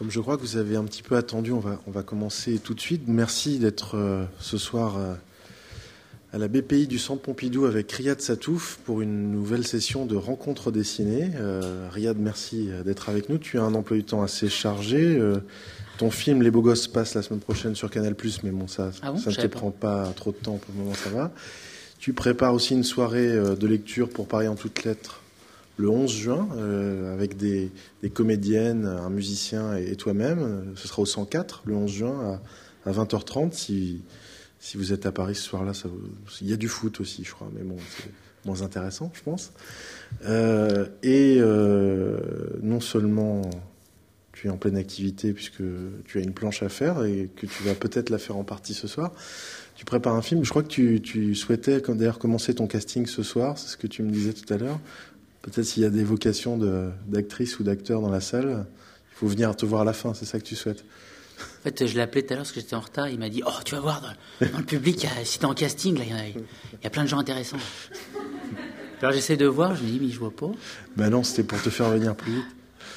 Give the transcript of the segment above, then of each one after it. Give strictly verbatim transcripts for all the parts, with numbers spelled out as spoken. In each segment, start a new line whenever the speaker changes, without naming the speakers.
Comme je crois que vous avez un petit peu attendu, on va, on va commencer tout de suite. Merci d'être euh, ce soir euh, à la B P I du Centre Pompidou avec Riyad Satouf pour une nouvelle session de rencontres dessinées. Euh, Riyad, merci d'être avec nous. Tu as un emploi du temps assez chargé. Euh, ton film Les Beaux Gosses passe la semaine prochaine sur Canal plus, mais bon, ça,
ah bon,
ça ne te prend pas trop de temps pour le moment, ça va. Tu prépares aussi une soirée de lecture pour Paris en toutes lettres le onze juin, euh, avec des, des comédiennes, un musicien et, et toi-même. Ce sera au cent quatre, le onze juin, à, à vingt heures trente. Si, si vous êtes à Paris ce soir-là, ça, il y a du foot aussi, je crois, mais bon, c'est moins intéressant, je pense. Euh, et euh, non seulement tu es en pleine activité, puisque tu as une planche à faire et que tu vas peut-être la faire en partie ce soir, tu prépares un film. Je crois que tu, tu souhaitais d'ailleurs commencer ton casting ce soir, c'est ce que tu me disais tout à l'heure. Peut-être s'il y a des vocations de, d'actrices ou d'acteurs dans la salle, il faut venir te voir à la fin, c'est ça que tu souhaites?
En fait, je l'ai appelé tout à l'heure parce que j'étais en retard. Il m'a dit « Oh, tu vas voir, dans, dans le public, si t'es en casting, là, il y, a, il y a plein de gens intéressants. » Alors j'essaie de voir, je me dis « Mais je vois pas. »
Ben non, c'était pour te faire venir plus vite.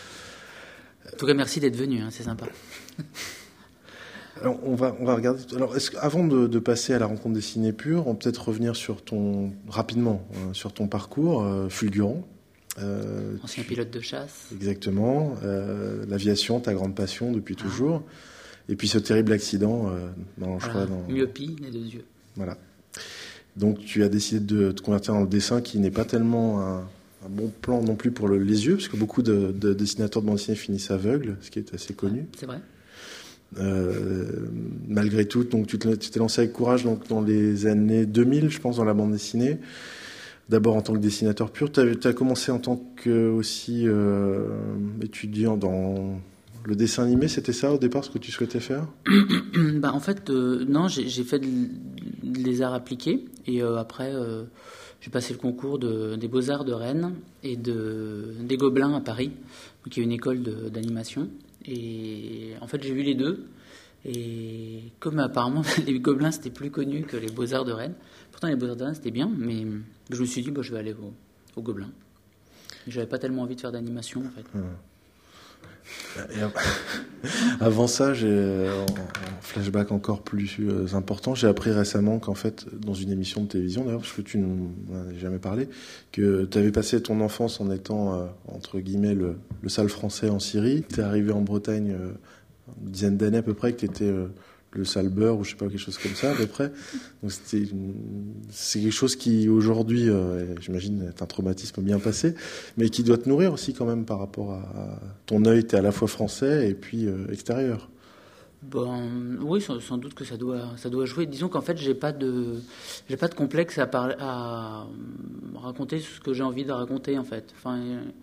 En tout cas, merci d'être venu, hein, c'est sympa.
Alors, on va, on va regarder. Alors, est-ce, avant de, de passer à la rencontre dessinée pure, on peut peut-être revenir sur ton, rapidement, hein, sur ton parcours euh, fulgurant.
Euh, Ancien tu, pilote de chasse.
Exactement. Euh, l'aviation, ta grande passion depuis ah. toujours. Et puis ce terrible accident, euh, dans, je
voilà.
crois, dans...
myopie, les deux yeux.
Voilà. Donc, tu as décidé de te convertir dans le dessin, qui n'est pas tellement un, un bon plan non plus pour le, les yeux, parce que beaucoup de, de dessinateurs de bande dessinée finissent aveugles, ce qui est assez connu.
Ah, c'est vrai.
Euh, malgré tout, donc tu, te, tu t'es lancé avec courage donc, dans les années deux mille, je pense, dans la bande dessinée. D'abord en tant que dessinateur pur. Tu as commencé en tant que aussi euh, étudiant dans le dessin animé. C'était ça au départ ce que tu souhaitais faire?
bah, En fait, euh, non, j'ai, j'ai fait de, des arts appliqués. Et euh, après, euh, j'ai passé le concours de, des Beaux-Arts de Rennes et de, des Gobelins à Paris, qui est une école de, d'animation. Et en fait, j'ai vu les deux. Et comme apparemment les Gobelins c'était plus connu que les Beaux-Arts de Rennes, pourtant les Beaux-Arts de Rennes c'était bien, mais je me suis dit bah, je vais aller au, au Gobelins. J'avais pas tellement envie de faire d'animation en fait.
Et avant ça, j'ai en flashback encore plus important, j'ai appris récemment qu'en fait, dans une émission de télévision, d'ailleurs, parce que tu n'en as jamais parlé, que tu avais passé ton enfance en étant, euh, entre guillemets, le, le sale français en Syrie. Tu es arrivé en Bretagne euh, une dizaine d'années à peu près, que tu étais euh, le sale beurre, ou je sais pas, quelque chose comme ça à peu près. Donc c'était une... c'est quelque chose qui aujourd'hui, euh, j'imagine, est un traumatisme bien passé, mais qui doit te nourrir aussi quand même par rapport à ton œil. T'es à la fois français et puis euh, extérieur.
Bon, oui, sans, sans doute que ça doit, ça doit jouer. Disons qu'en fait, j'ai pas de, j'ai pas de complexe à, parler, à raconter ce que j'ai envie de raconter en fait. Enfin,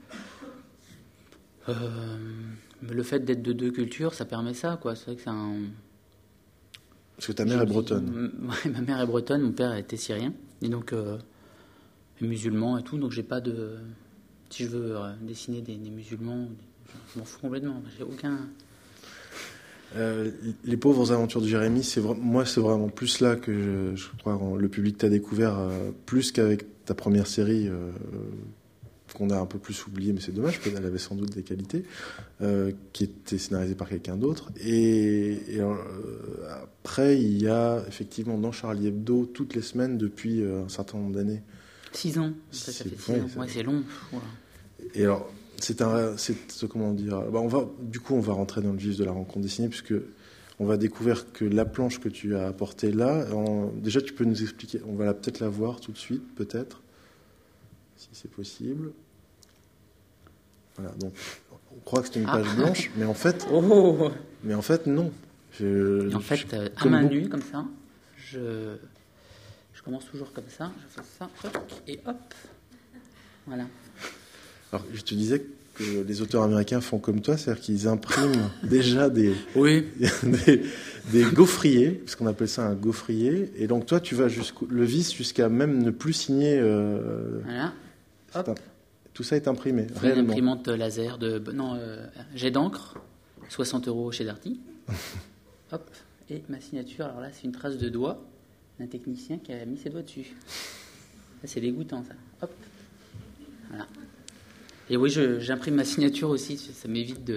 euh, le fait d'être de deux cultures, ça permet ça, quoi. C'est vrai que c'est un
Parce que ta mère est bretonne.
Oui, ma mère est bretonne, mon père était syrien, et donc euh, musulman et tout, donc j'ai pas de... Si je veux euh, dessiner des, des musulmans, je m'en fous complètement, j'ai aucun...
Euh, les pauvres aventures de Jérémie, c'est vra... moi c'est vraiment plus là que je, je crois le public t'a découvert, euh, plus qu'avec ta première série, euh, qu'on a un peu plus oublié, mais c'est dommage, parce qu'elle avait sans doute des qualités, euh, qui était scénarisée par quelqu'un d'autre. Et, et euh, après, il y a effectivement dans Charlie Hebdo, toutes les semaines depuis euh, un certain nombre d'années.
Six ans, ça, ça fait six ouais, ans. Ouais, c'est long. Voilà.
Et alors, c'est un, c'est, comment dire, bah on va, du coup, on va rentrer dans le vif de la rencontre dessinée, puisque on va découvrir que la planche que tu as apportée là, en, déjà, tu peux nous expliquer, on va la, peut-être la voir tout de suite, peut-être, si c'est possible. Voilà, donc on croit que c'est une page ah. blanche, mais en fait,
oh.
mais en fait non. Je,
en fait, je, à main nue comme ça, je, je commence toujours comme ça, je fais ça, hop, et hop, voilà.
Alors, je te disais que les auteurs américains font comme toi, c'est-à-dire qu'ils impriment déjà des,
oui.
des, des gaufriers, parce qu'on appelle ça un gaufrier, et donc toi, tu vas jusqu'au le vis jusqu'à même ne plus signer. Euh,
voilà. Hop.
Un, tout ça est imprimé.
C'est une imprimante laser de non euh, jet d'encre, soixante euros chez Darty. Hop, et ma signature. Alors là, c'est une trace de doigt d'un technicien qui a mis ses doigts dessus. Ça, c'est dégoûtant, ça. Hop, voilà. Et oui, je, j'imprime ma signature aussi. Ça m'évite de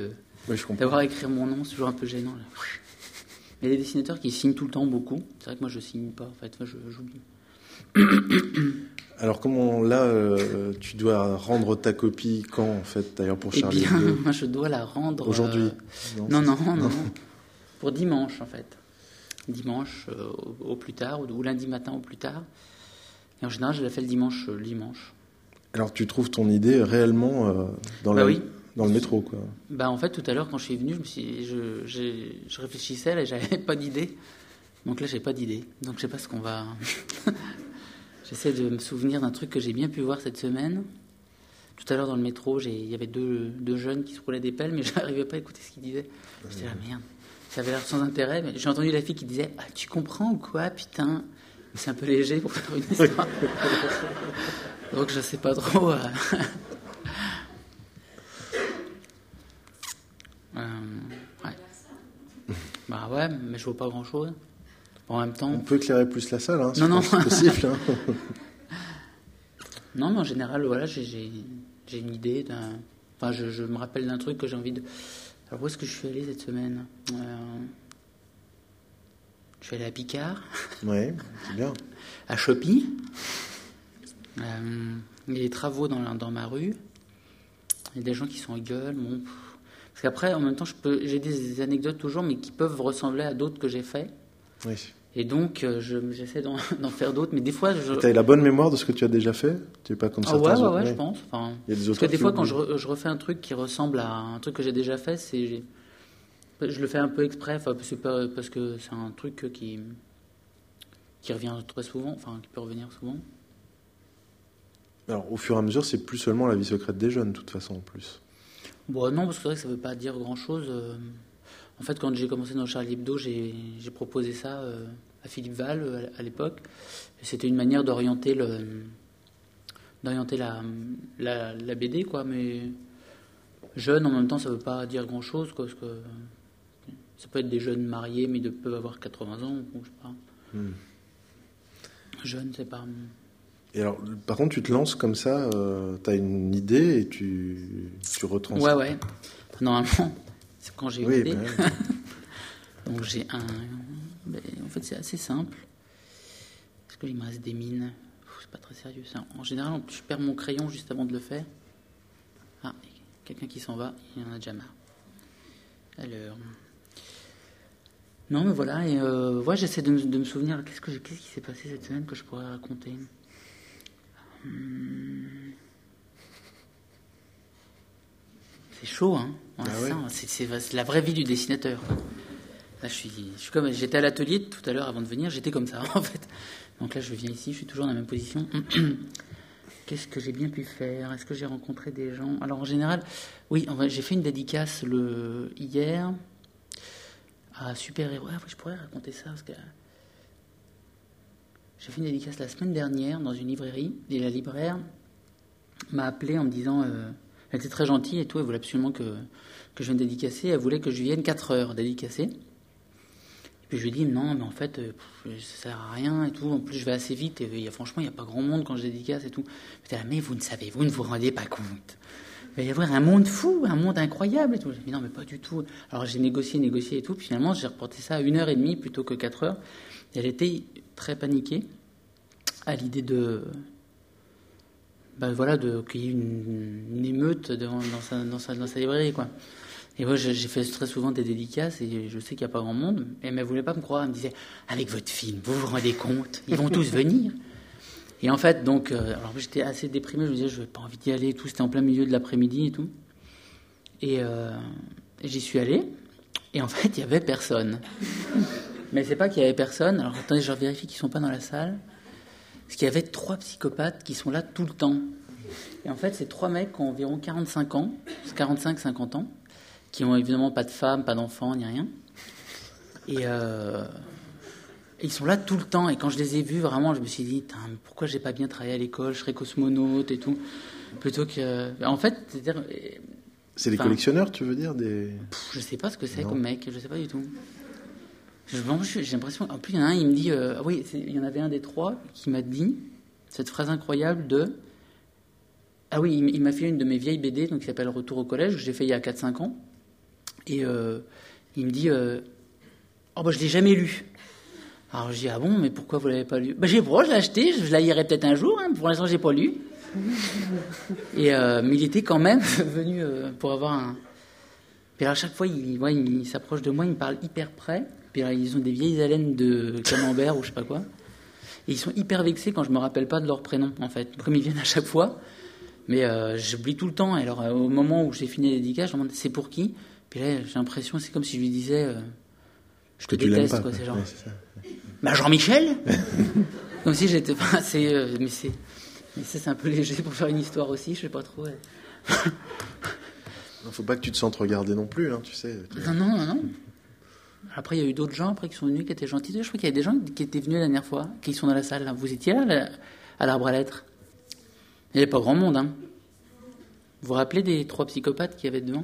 Oui, je comprends.
D'avoir à écrire mon nom, c'est toujours un peu gênant. Là. Il y a des dessinateurs qui signent tout le temps beaucoup. C'est vrai que moi, je signe pas. En fait, moi, je, j'oublie.
Alors, comment là, euh, tu dois rendre ta copie quand, en fait, d'ailleurs, pour
Eh
Charlie
bien,
Hebdo
moi, je dois la rendre...
Aujourd'hui
euh,
Non,
Non,
c'est
non,
ça.
non, non. Pour dimanche, en fait. Dimanche euh, au, au plus tard, ou, ou lundi matin au plus tard. Et en général, je la fais le dimanche. Euh, le dimanche.
Alors, tu trouves ton idée réellement euh, dans,
Bah
la,
oui.
dans le métro, quoi.
Bah, en fait, tout à l'heure, quand je suis venu, je, me suis, je, j'ai- je réfléchissais, là, et j'avais pas d'idée. Donc là, j'ai pas d'idée. Donc je sais pas ce qu'on va... J'essaie de me souvenir d'un truc que j'ai bien pu voir cette semaine. Tout à l'heure, dans le métro, j'ai- il y avait deux, deux jeunes qui se roulaient des pelles, mais je n'arrivais pas à écouter ce qu'ils disaient. J'étais là, merde. Ça avait l'air sans intérêt, mais j'ai entendu la fille qui disait « Ah, tu comprends ou quoi, putain ?» C'est un peu léger pour faire une histoire. Donc je sais pas trop... euh. Euh, ouais. Bah ouais, mais je vois pas grand-chose. En même temps...
On peut éclairer plus la salle, hein, si
Non, non.
c'est possible. Hein.
Non, mais en général, voilà, j'ai, j'ai, j'ai une idée d'un... Enfin, je, je me rappelle d'un truc que j'ai envie de... Alors, où est-ce que je suis allé cette semaine euh... Je suis allé à Picard,
Oui, c'est bien.
à Chopy. Euh, il y a des travaux dans, la- dans ma rue. Il y a des gens qui sont en gueule. Bon, pff. Parce qu'après, en même temps, je peux, j'ai des anecdotes toujours, mais qui peuvent ressembler à d'autres que j'ai fait.
Oui.
Et donc, euh, je, j'essaie d'en, d'en faire d'autres. Mais des fois, je...
Tu as la bonne mémoire de ce que tu as déjà fait? Tu n'es pas comme
Ah
certains
ouais, ouais,
autres,
ouais,
oui.
je pense. Enfin,
Il y a des
parce que
auteurs
des
qui
fois, quand
oublient.
je, re- je refais un truc qui ressemble à un truc que j'ai déjà fait, c'est, j'ai- je le fais un peu exprès, enfin, parce, que, parce que c'est un truc qui, qui revient très souvent, enfin, qui peut revenir souvent.
Alors, au fur et à mesure, c'est plus seulement la vie secrète des jeunes, de toute façon, en plus.
Bon, non, parce que c'est vrai que ça ne veut pas dire grand-chose. euh. En fait, quand j'ai commencé dans Charlie Hebdo, j'ai, j'ai proposé ça euh, à Philippe Val euh, à l'époque. Et c'était une manière d'orienter le, d'orienter la, la, la B D, quoi. Mais jeune, en même temps, ça ne veut pas dire grand-chose, quoi. Parce que ça peut être des jeunes mariés, mais ils peuvent avoir quatre-vingts ans, ou je sais pas.
Hmm.
Jeune, c'est pas...
Et alors, par contre, tu te lances comme ça, euh, tu as une idée et tu, tu retranscris.
Ouais, ouais. Normalement, c'est quand j'ai une
Oui,
idée.
ben ouais.
Donc j'ai un... ben, en fait, c'est assez simple. Est-ce qu'il me reste des mines? Pff, c'est pas très sérieux, ça. En général, je perds mon crayon juste avant de le faire. Ah, quelqu'un qui s'en va, il en a déjà marre. Alors... Non, mais voilà, et euh, ouais, j'essaie de, me- de me souvenir, qu'est-ce, que j'ai- qu'est-ce qui s'est passé cette semaine que je pourrais raconter? Hum. C'est chaud, hein. Ouais,
Ah ouais.
ça, c'est, c'est- c'est la vraie vie du dessinateur. Là, je suis, je suis comme, j'étais à l'atelier tout à l'heure avant de venir, j'étais comme ça, en fait. Donc là, je viens ici, je suis toujours dans la même position. Qu'est-ce que j'ai bien pu faire? Est-ce que j'ai rencontré des gens? Alors, en général, oui, en vrai, j'ai fait une dédicace le, hier à Super Héros. Ah, je pourrais raconter ça, parce que j'ai fait une dédicace la semaine dernière dans une librairie, et la libraire m'a appelé en me disant... euh, elle était très gentille et tout, elle voulait absolument que, que je vienne dédicacer. Elle voulait que je vienne quatre heures dédicacer. Et puis je lui ai dit non, mais en fait, euh, pff, ça sert à rien et tout. En plus, je vais assez vite et il y a, franchement, il n'y a pas grand monde quand je dédicace et tout. J'étais là, mais vous ne savez, vous ne vous rendez pas compte. Il va y avoir un monde fou, un monde incroyable et tout. J'ai dit non, mais pas du tout. Alors j'ai négocié, négocié et tout. Puis finalement, j'ai reporté ça à une heure et demie plutôt que quatre heures. Et elle était très paniquée à l'idée de... Ben voilà, de, qu'il y ait une, une émeute dans, dans, sa, dans, sa, dans sa librairie, quoi. Et moi, j'ai j'ai fait très souvent des dédicaces et je sais qu'il n'y a pas grand monde. Et elle ne voulait pas me croire. Elle me disait, avec votre film, vous vous rendez compte? Ils vont tous venir. Et en fait, donc, euh, alors j'étais assez déprimé. Je me disais, je n'avais pas envie d'y aller et tout. C'était en plein milieu de l'après-midi et tout. Et, euh, et j'y suis allé. Et en fait, il n'y avait personne. Mais c'est pas qu'il y avait personne. Alors attendez, je vérifie qu'ils ne sont pas dans la salle. Parce qu'il y avait trois psychopathes qui sont là tout le temps. Et en fait, c'est trois mecs qui ont environ quarante-cinq ans, quarante-cinq cinquante ans, qui ont évidemment pas de femme, pas d'enfants, ni rien. Et, euh, et ils sont là tout le temps. Et quand je les ai vus, vraiment, je me suis dit, pourquoi j'ai pas bien travaillé à l'école? Je serais cosmonaute et tout. Plutôt que... En fait, c'est-à-dire...
C'est des
enfin,
collectionneurs, tu veux dire des...
pff, je sais pas ce que c'est
Non.
comme mec, je sais pas du tout. Je- vraiment, je- J'ai l'impression... En plus, il y en a un, il me dit... euh, ah oui, c'est- il y en avait un des trois qui m'a dit cette phrase incroyable de... Ah oui, il, m- il m'a fait une de mes vieilles B D, donc qui s'appelle Retour au collège, que j'ai fait il y a quatre cinq ans. Et euh, il me dit euh, « Oh, bah, je ne l'ai jamais lu. » Alors, je dis « Ah bon, mais pourquoi vous ne l'avez pas lu ?»« Bah, j'ai pas, je l'ai acheté, je la lirai peut-être un jour. Hein, pour l'instant, je n'ai pas lu. » Et euh, mais il était quand même venu euh, pour avoir un... Puis alors, à chaque fois, il, ouais, il, il s'approche de moi, il me parle hyper près. Puis alors, ils ont des vieilles haleines de camembert ou je sais pas quoi. Et ils sont hyper vexés quand je me rappelle pas de leur prénom, en fait. Comme ils viennent à chaque fois. Mais euh, j'oublie tout le temps. Et alors, euh, au moment où j'ai fini la dédicace, je me demande c'est pour qui. Puis là, j'ai l'impression, c'est comme si je lui disais euh, je te
que
déteste,
tu l'aimes pas,
quoi. C'est genre,
ouais, c'est ça.
Bah, Jean-Michel. Comme si j'étais. Enfin, c'est. Euh, mais c'est. Mais ça, c'est un peu léger pour faire une histoire aussi, je sais pas trop. Ouais.
Il faut pas que tu te sentes regardé non plus, hein, tu sais.
Non, non, non, non. Après, il y a eu d'autres gens après qui sont venus, qui étaient gentils. Je crois qu'il y avait des gens qui étaient venus la dernière fois, qui sont dans la salle. Là. Vous étiez là, là, à l'Arbre à Lettres. Il n'y avait pas grand monde. Hein. Vous vous rappelez des trois psychopathes qu'il y avait devant?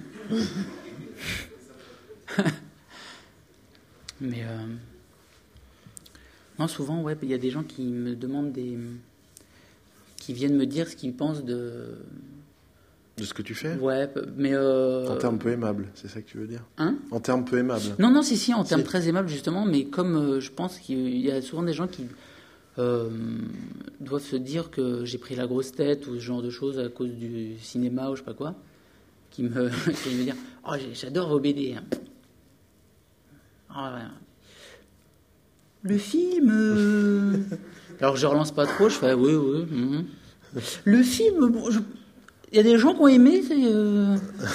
Mais euh... non, souvent, ouais, il y a des gens qui me demandent des, qui viennent me dire ce qu'ils pensent de.
De ce que tu fais?
Ouais, mais... Euh...
En termes peu aimables, c'est ça que tu veux dire?
Hein?
En termes peu aimables.
Non, non, si, si, en termes
si.
très aimables, justement, mais comme euh, je pense qu'il y a souvent des gens qui euh, doivent se dire que j'ai pris la grosse tête ou ce genre de choses à cause du cinéma ou je sais pas quoi, qui me, qui me dire « Oh, j'adore vos B D. Hein. » Oh, ouais. Le film... Euh... Alors je relance pas trop, je fais « Oui, oui. Mm-hmm. » Le film... Bon, je... Il y a des gens qui ont aimé, c'est... Euh...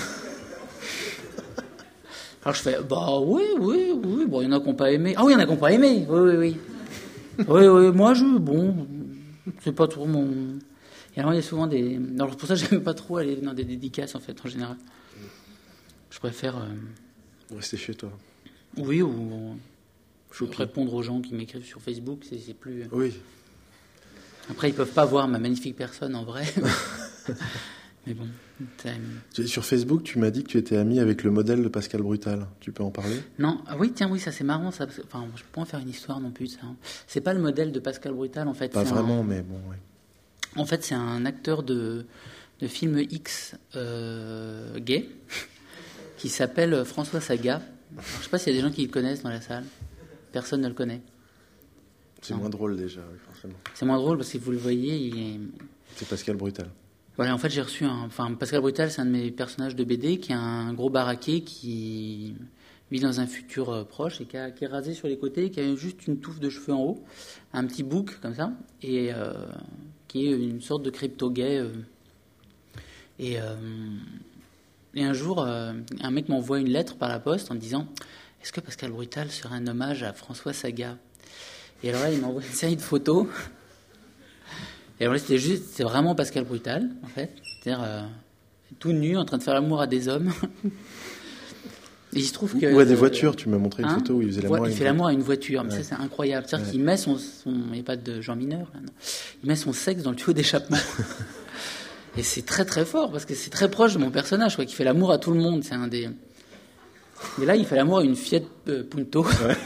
Alors je fais, bah oui, oui, oui, bon, il y en a qui n'ont pas aimé. Ah oui, il y en a qui n'ont pas aimé, oui, oui, oui. Oui, oui, moi, je, bon, c'est pas trop mon... Et alors, il y a souvent des... Alors, pour ça, j'aime pas trop aller dans des dédicaces, en fait, en général. Je préfère... Euh...
Rester chez toi.
Oui, ou Choupi. Répondre aux gens qui m'écrivent sur Facebook, c'est, c'est plus...
Oui.
Après, ils peuvent pas voir ma magnifique personne, en vrai. Mais bon.
Sur Facebook, tu m'as dit que tu étais ami avec le modèle de Pascal Brutal. Tu peux en parler?
Non, ah oui, tiens, oui, ça c'est marrant. Ça, parce que, enfin, je peux en faire une histoire non plus. Ça. C'est pas le modèle de Pascal Brutal, en fait.
Pas
c'est
vraiment,
un...
mais bon, ouais.
En fait, c'est un acteur de, de film X euh, gay qui s'appelle François Saga. Alors, je sais pas s'il y a des gens qui le connaissent dans la salle. Personne ne le connaît.
C'est
non.
moins drôle déjà, oui, forcément.
C'est moins drôle parce que vous le voyez, il est...
C'est Pascal Brutal.
Voilà, en fait, j'ai reçu un... Enfin, Pascal Brutal, c'est un de mes personnages de B D qui est un gros baraqué qui vit dans un futur euh, proche et qui, a, qui est rasé sur les côtés, qui a juste une touffe de cheveux en haut, un petit bouc comme ça, et euh, qui est une sorte de crypto-gay. Euh, et, euh, et un jour, euh, un mec m'envoie une lettre par la poste en me disant « Est-ce que Pascal Brutal serait un hommage à François Saga ?» Et alors là, il m'envoie une série de photos. Et alors là, c'était juste, c'est vraiment Pascal Brutal, en fait. C'est-à-dire euh, tout nu, en train de faire l'amour à des hommes. Et il se trouve que...
Ou à des voitures, tu m'as montré une
hein
photo où il faisait l'amour
ouais,
à une
il fait
voiture.
l'amour à une voiture, mais
ouais.
ça c'est incroyable. C'est-à-dire
ouais.
qu'il met son... son il n'y a pas de gens mineurs, là, non. Il met son sexe dans le tuyau d'échappement. Et c'est très très fort, parce que c'est très proche de mon personnage, quoi, qui fait l'amour à tout le monde. C'est un des... Mais là, il fait l'amour à une Fiat euh, Punto.
Ouais.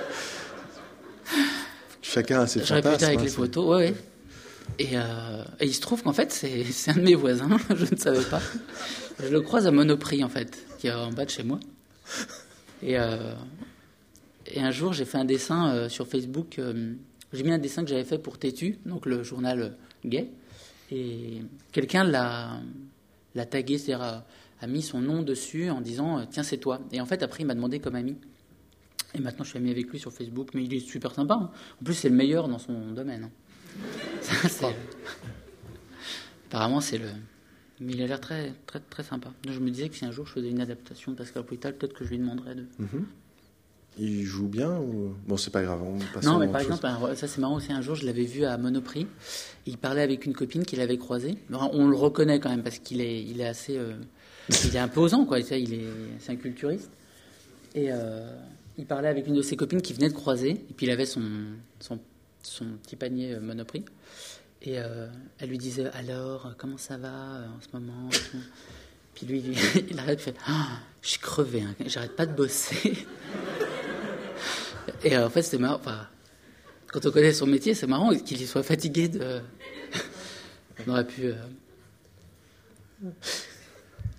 Chacun a ses
J'aurais
fantasmes.
pu dire avec
hein,
les
c'est...
photos, ouais, ouais. Et, euh, et il se trouve qu'en fait, c'est, c'est un de mes voisins, je ne savais pas. Je le croise à Monoprix, en fait, qui est en bas de chez moi. Et, euh, et un jour, j'ai fait un dessin euh, sur Facebook. Euh, j'ai mis un dessin que j'avais fait pour Tétu, donc le journal euh, gay. Et quelqu'un l'a, l'a tagué, c'est-à-dire a, a mis son nom dessus en disant « Tiens, c'est toi ». Et en fait, après, il m'a demandé comme ami. Et maintenant, je suis ami avec lui sur Facebook, mais il est super sympa. Hein. En plus, c'est le meilleur dans son domaine. Hein. Ça, c'est... Apparemment, c'est le... Mais il a l'air très, très, très sympa. Donc, je me disais que si un jour je faisais une adaptation de Pascal Brutal, peut-être que je lui demanderais de...
Mm-hmm. Il joue bien ou... Bon, c'est pas grave. On passe
non, mais par exemple, alors, ça c'est marrant aussi, un jour, je l'avais vu à Monoprix. Il parlait avec une copine qu'il avait croisée. On le reconnaît quand même, parce qu'il est, il est assez... Euh... il est imposant, quoi. Il est... C'est un culturiste. Et... Euh... Il parlait avec une de ses copines qui venait de croiser, et puis il avait son, son, son petit panier euh, Monoprix. Et euh, elle lui disait « Alors, comment ça va euh, en ce moment ?» Puis lui, lui il arrête, il fait oh, « Je suis crevé, hein, j'arrête pas de bosser. » Et euh, en fait, c'était marrant. Enfin, quand on connaît son métier, c'est marrant qu'il soit fatigué de... On aurait pu... Euh...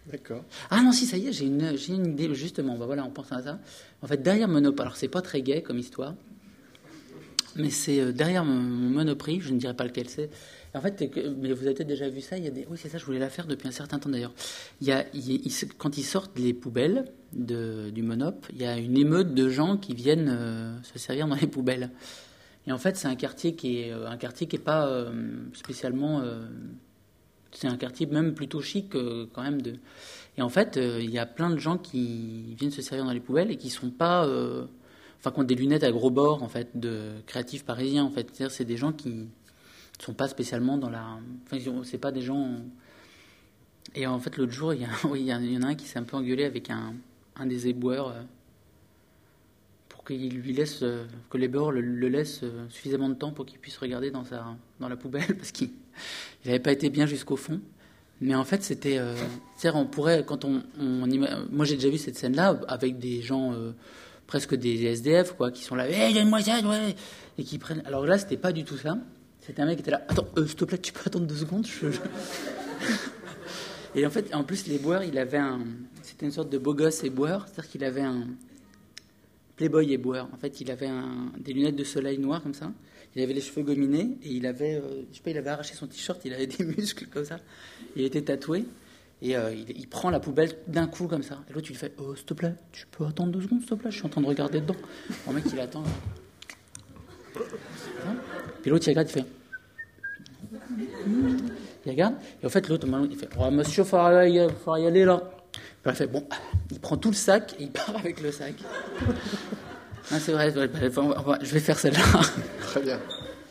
D'accord.
Ah non, si, ça y est, j'ai une, j'ai une idée, justement. Bah, voilà, en pensant à ça. En fait, derrière Monoprix, alors c'est pas très gai comme histoire, mais c'est euh, derrière mon, mon Monoprix, je ne dirais pas lequel c'est. En fait, mais vous avez peut-être déjà vu ça, il y a des... Oui, c'est ça, je voulais la faire depuis un certain temps d'ailleurs. Il y a, il, il, quand ils sortent les poubelles de, du Monop, il y a une émeute de gens qui viennent euh, se servir dans les poubelles. Et en fait, c'est un quartier qui est, un quartier qui est pas euh, spécialement... Euh, c'est un quartier même plutôt chic euh, quand même. De... Et en fait, euh, il y a plein de gens qui viennent se servir dans les poubelles et qui sont pas... Euh, enfin, qui ont des lunettes à gros bords, en fait, de créatifs parisiens, en fait. C'est-à-dire, c'est des gens qui ne sont pas spécialement dans la... Enfin, c'est pas des gens... Et en fait, l'autre jour, il y, a... oui, il y en a un qui s'est un peu engueulé avec un, un des éboueurs euh, pour qu'il lui laisse... Euh, que l'éboueur le, le laisse euh, suffisamment de temps pour qu'il puisse regarder dans, sa, dans la poubelle, parce qu'il n'avait pas été bien jusqu'au fond. Mais en fait, c'était... Euh, c'est-à-dire, on pourrait... Quand on, on, moi, j'ai déjà vu cette scène-là avec des gens... Euh, presque des S D F, quoi, qui sont là, hé, hey, donne-moi ça, ouais, et qui prennent. Alors là, c'était pas du tout ça. C'était un mec qui était là, attends, euh, s'il te plaît, tu peux attendre deux secondes. Je... Je... Et en fait, en plus, les boires, il avait un. C'était une sorte de beau gosse éboueur, c'est-à-dire qu'il avait un. Playboy éboueur. En fait, il avait un... des lunettes de soleil noires comme ça. Il avait les cheveux gominés et il avait, euh, je sais pas, il avait arraché son t-shirt, il avait des muscles comme ça. Il était tatoué. Et euh, il, il prend la poubelle d'un coup comme ça. Et l'autre, tu lui fais oh, s'il te plaît, tu peux attendre deux secondes, s'il te plaît, je suis en train de regarder dedans. Le mec, il attend. Hein. Puis l'autre, il regarde, il fait. Il regarde. Et en fait, l'autre, il fait oh, monsieur, il faudra y aller là. Puis il fait bon, il prend tout le sac et il part avec le sac. Ah, c'est vrai, je vais faire celle-là.
Très bien.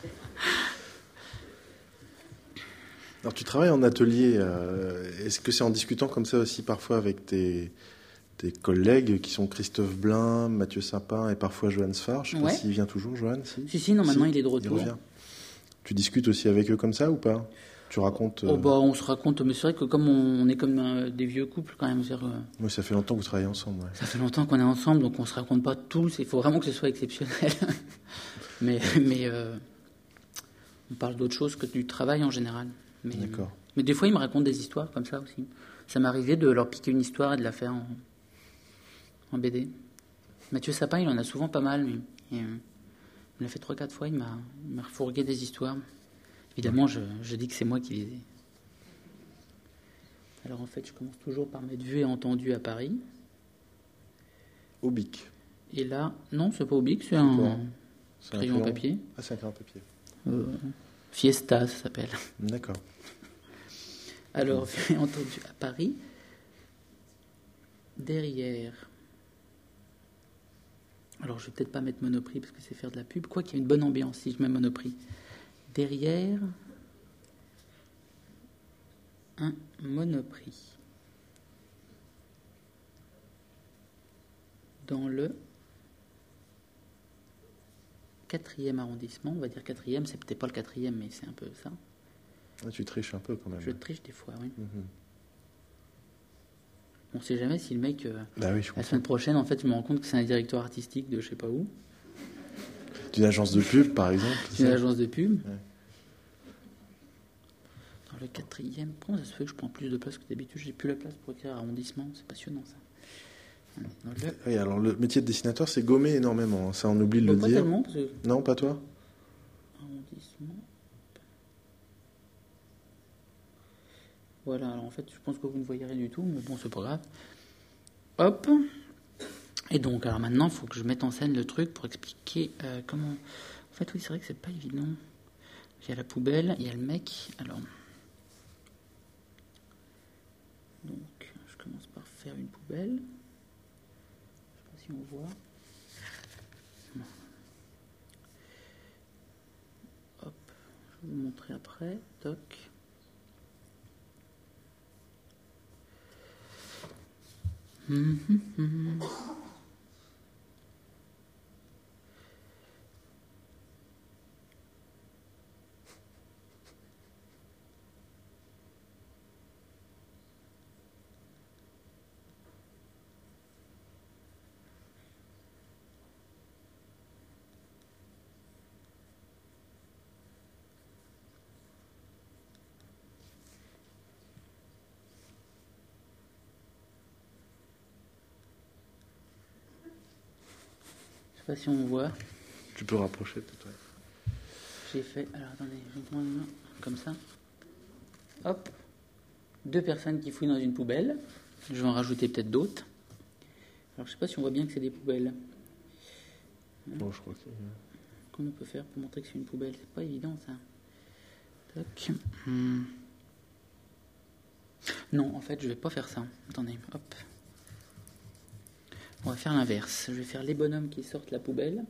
Alors, tu travailles en atelier. Euh, est-ce que c'est en discutant comme ça aussi parfois avec tes, tes collègues qui sont Christophe Blain, Mathieu Sapin et parfois Johan Sfar? Je ne sais
ouais.
pas s'il vient toujours, Johan. Si,
si, si non, maintenant
si,
il est de retour.
Il revient. Tu discutes aussi avec eux comme ça ou pas? Tu racontes... Euh...
Oh, bah, on se raconte, mais c'est vrai que comme on, on est comme euh, des vieux couples quand même. Euh,
oui, ça fait longtemps que vous travaillez ensemble. Ouais.
Ça fait longtemps qu'on est ensemble, donc on ne se raconte pas tous. Il faut vraiment que ce soit exceptionnel. mais mais euh, on parle d'autre chose que du travail en général. Mais,
D'accord.
Mais des fois, ils me racontent des histoires comme ça aussi. Ça m'est arrivé de leur piquer une histoire et de la faire en, en B D. Mathieu Sapin, il en a souvent pas mal. Mais, et, euh, il me l'a fait trois quatre fois, il m'a, il m'a refourgué des histoires. Évidemment, je, je dis que c'est moi qui les ai. Alors en fait, je commence toujours par m'être vu et entendu à Paris.
Au bic.
Et là, non, c'est pas au bic, c'est un, c'est un crayon papier.
Ah, c'est un crayon papier.
Euh, Fiesta, ça s'appelle.
D'accord.
Alors, vu et entendu à Paris. Derrière. Alors, je vais peut-être pas mettre Monoprix parce que c'est faire de la pub. Quoi qu'il y ait une bonne ambiance si je mets Monoprix. Derrière. Un Monoprix. Dans le quatrième arrondissement, on va dire quatrième, c'est peut-être pas le quatrième, mais c'est un peu ça.
Ah, tu triches un peu quand même.
Je triche des fois, oui.
Mm-hmm.
On ne sait jamais si le mec, euh,
bah oui,
la semaine prochaine, en fait, je me rends compte que c'est un directeur artistique de je sais pas où.
D'une agence de pub, par exemple.
D'une agence de pub.
Ouais.
Dans le quatrième, comment ça se fait que je prends plus de place que d'habitude? J'ai plus la place pour écrire arrondissement, c'est passionnant ça.
Le... Oui, alors le métier de dessinateur, c'est gommer énormément. Ça, on oublie de
bon,
le
pas
dire.
Tellement, parce que...
Non, pas toi.
Arrondissement. Voilà, alors en fait, je pense que vous ne voyez rien du tout, mais bon, c'est pas grave. Hop. Et donc, alors maintenant, il faut que je mette en scène le truc pour expliquer euh, comment... En fait, oui, c'est vrai que c'est pas évident. Il y a la poubelle, il y a le mec. Alors... Donc, je commence par faire une poubelle. Je sais pas si on voit. Non. Hop. Je vais vous montrer après. Toc. Hum, hum, hum. pas si on voit.
Tu peux rapprocher peut-être. Ouais.
J'ai fait, alors attendez, je vais prendre une main, comme ça. Hop. Deux personnes qui fouillent dans une poubelle. Je vais en rajouter peut-être d'autres. Alors je sais pas si on voit bien que c'est des poubelles.
Bon, je crois que...
Comment on peut faire pour montrer que c'est une poubelle? C'est pas évident ça. Tac. Hum. Non, en fait, je vais pas faire ça. Attendez, hop. On va faire l'inverse. Je vais faire les bonhommes qui sortent la poubelle.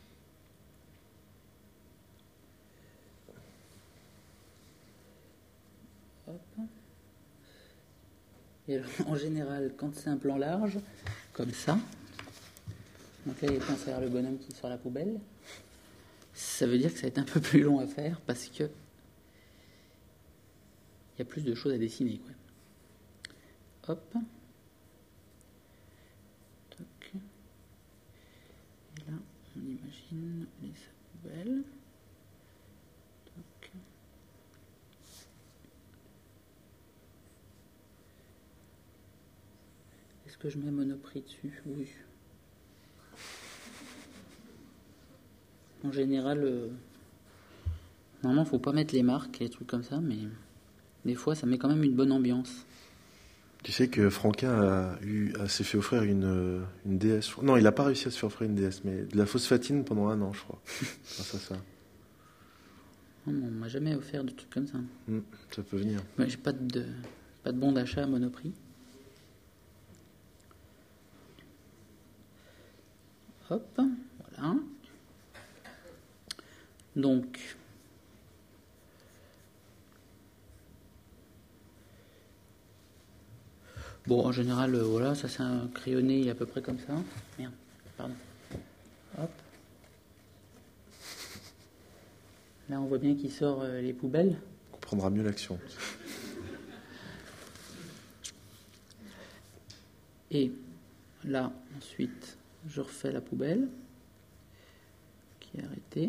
Hop. Et alors, en général, quand c'est un plan large, comme ça, donc là, il est plan faire le bonhomme qui sort la poubelle. Ça veut dire que ça va être un peu plus long à faire parce que il y a plus de choses à dessiner, quoi. Hop. Toc. Et là, on imagine les poubelles. Toc. Est-ce que je mets Monoprix dessus? Oui. En général, euh, normalement, il ne faut pas mettre les marques et les trucs comme ça, mais des fois, ça met quand même une bonne ambiance.
Tu sais que Franquin a eu, a, s'est fait offrir une, une D S. Non, il n'a pas réussi à se faire offrir une D S, mais de la phosphatine pendant un an, je crois. Grâce à ça.
Oh, on ne m'a jamais offert de trucs comme ça.
Mmh, ça peut venir.
Mais j'ai pas de, pas de bon d'achat à Monoprix. Hop, voilà. Donc, bon, en général, euh, voilà, ça c'est un crayonné à peu près comme ça. Merde, pardon. Hop. Là, on voit bien qu'il sort euh, les poubelles.
On comprendra mieux l'action.
Et là, ensuite, je refais la poubelle qui est arrêtée.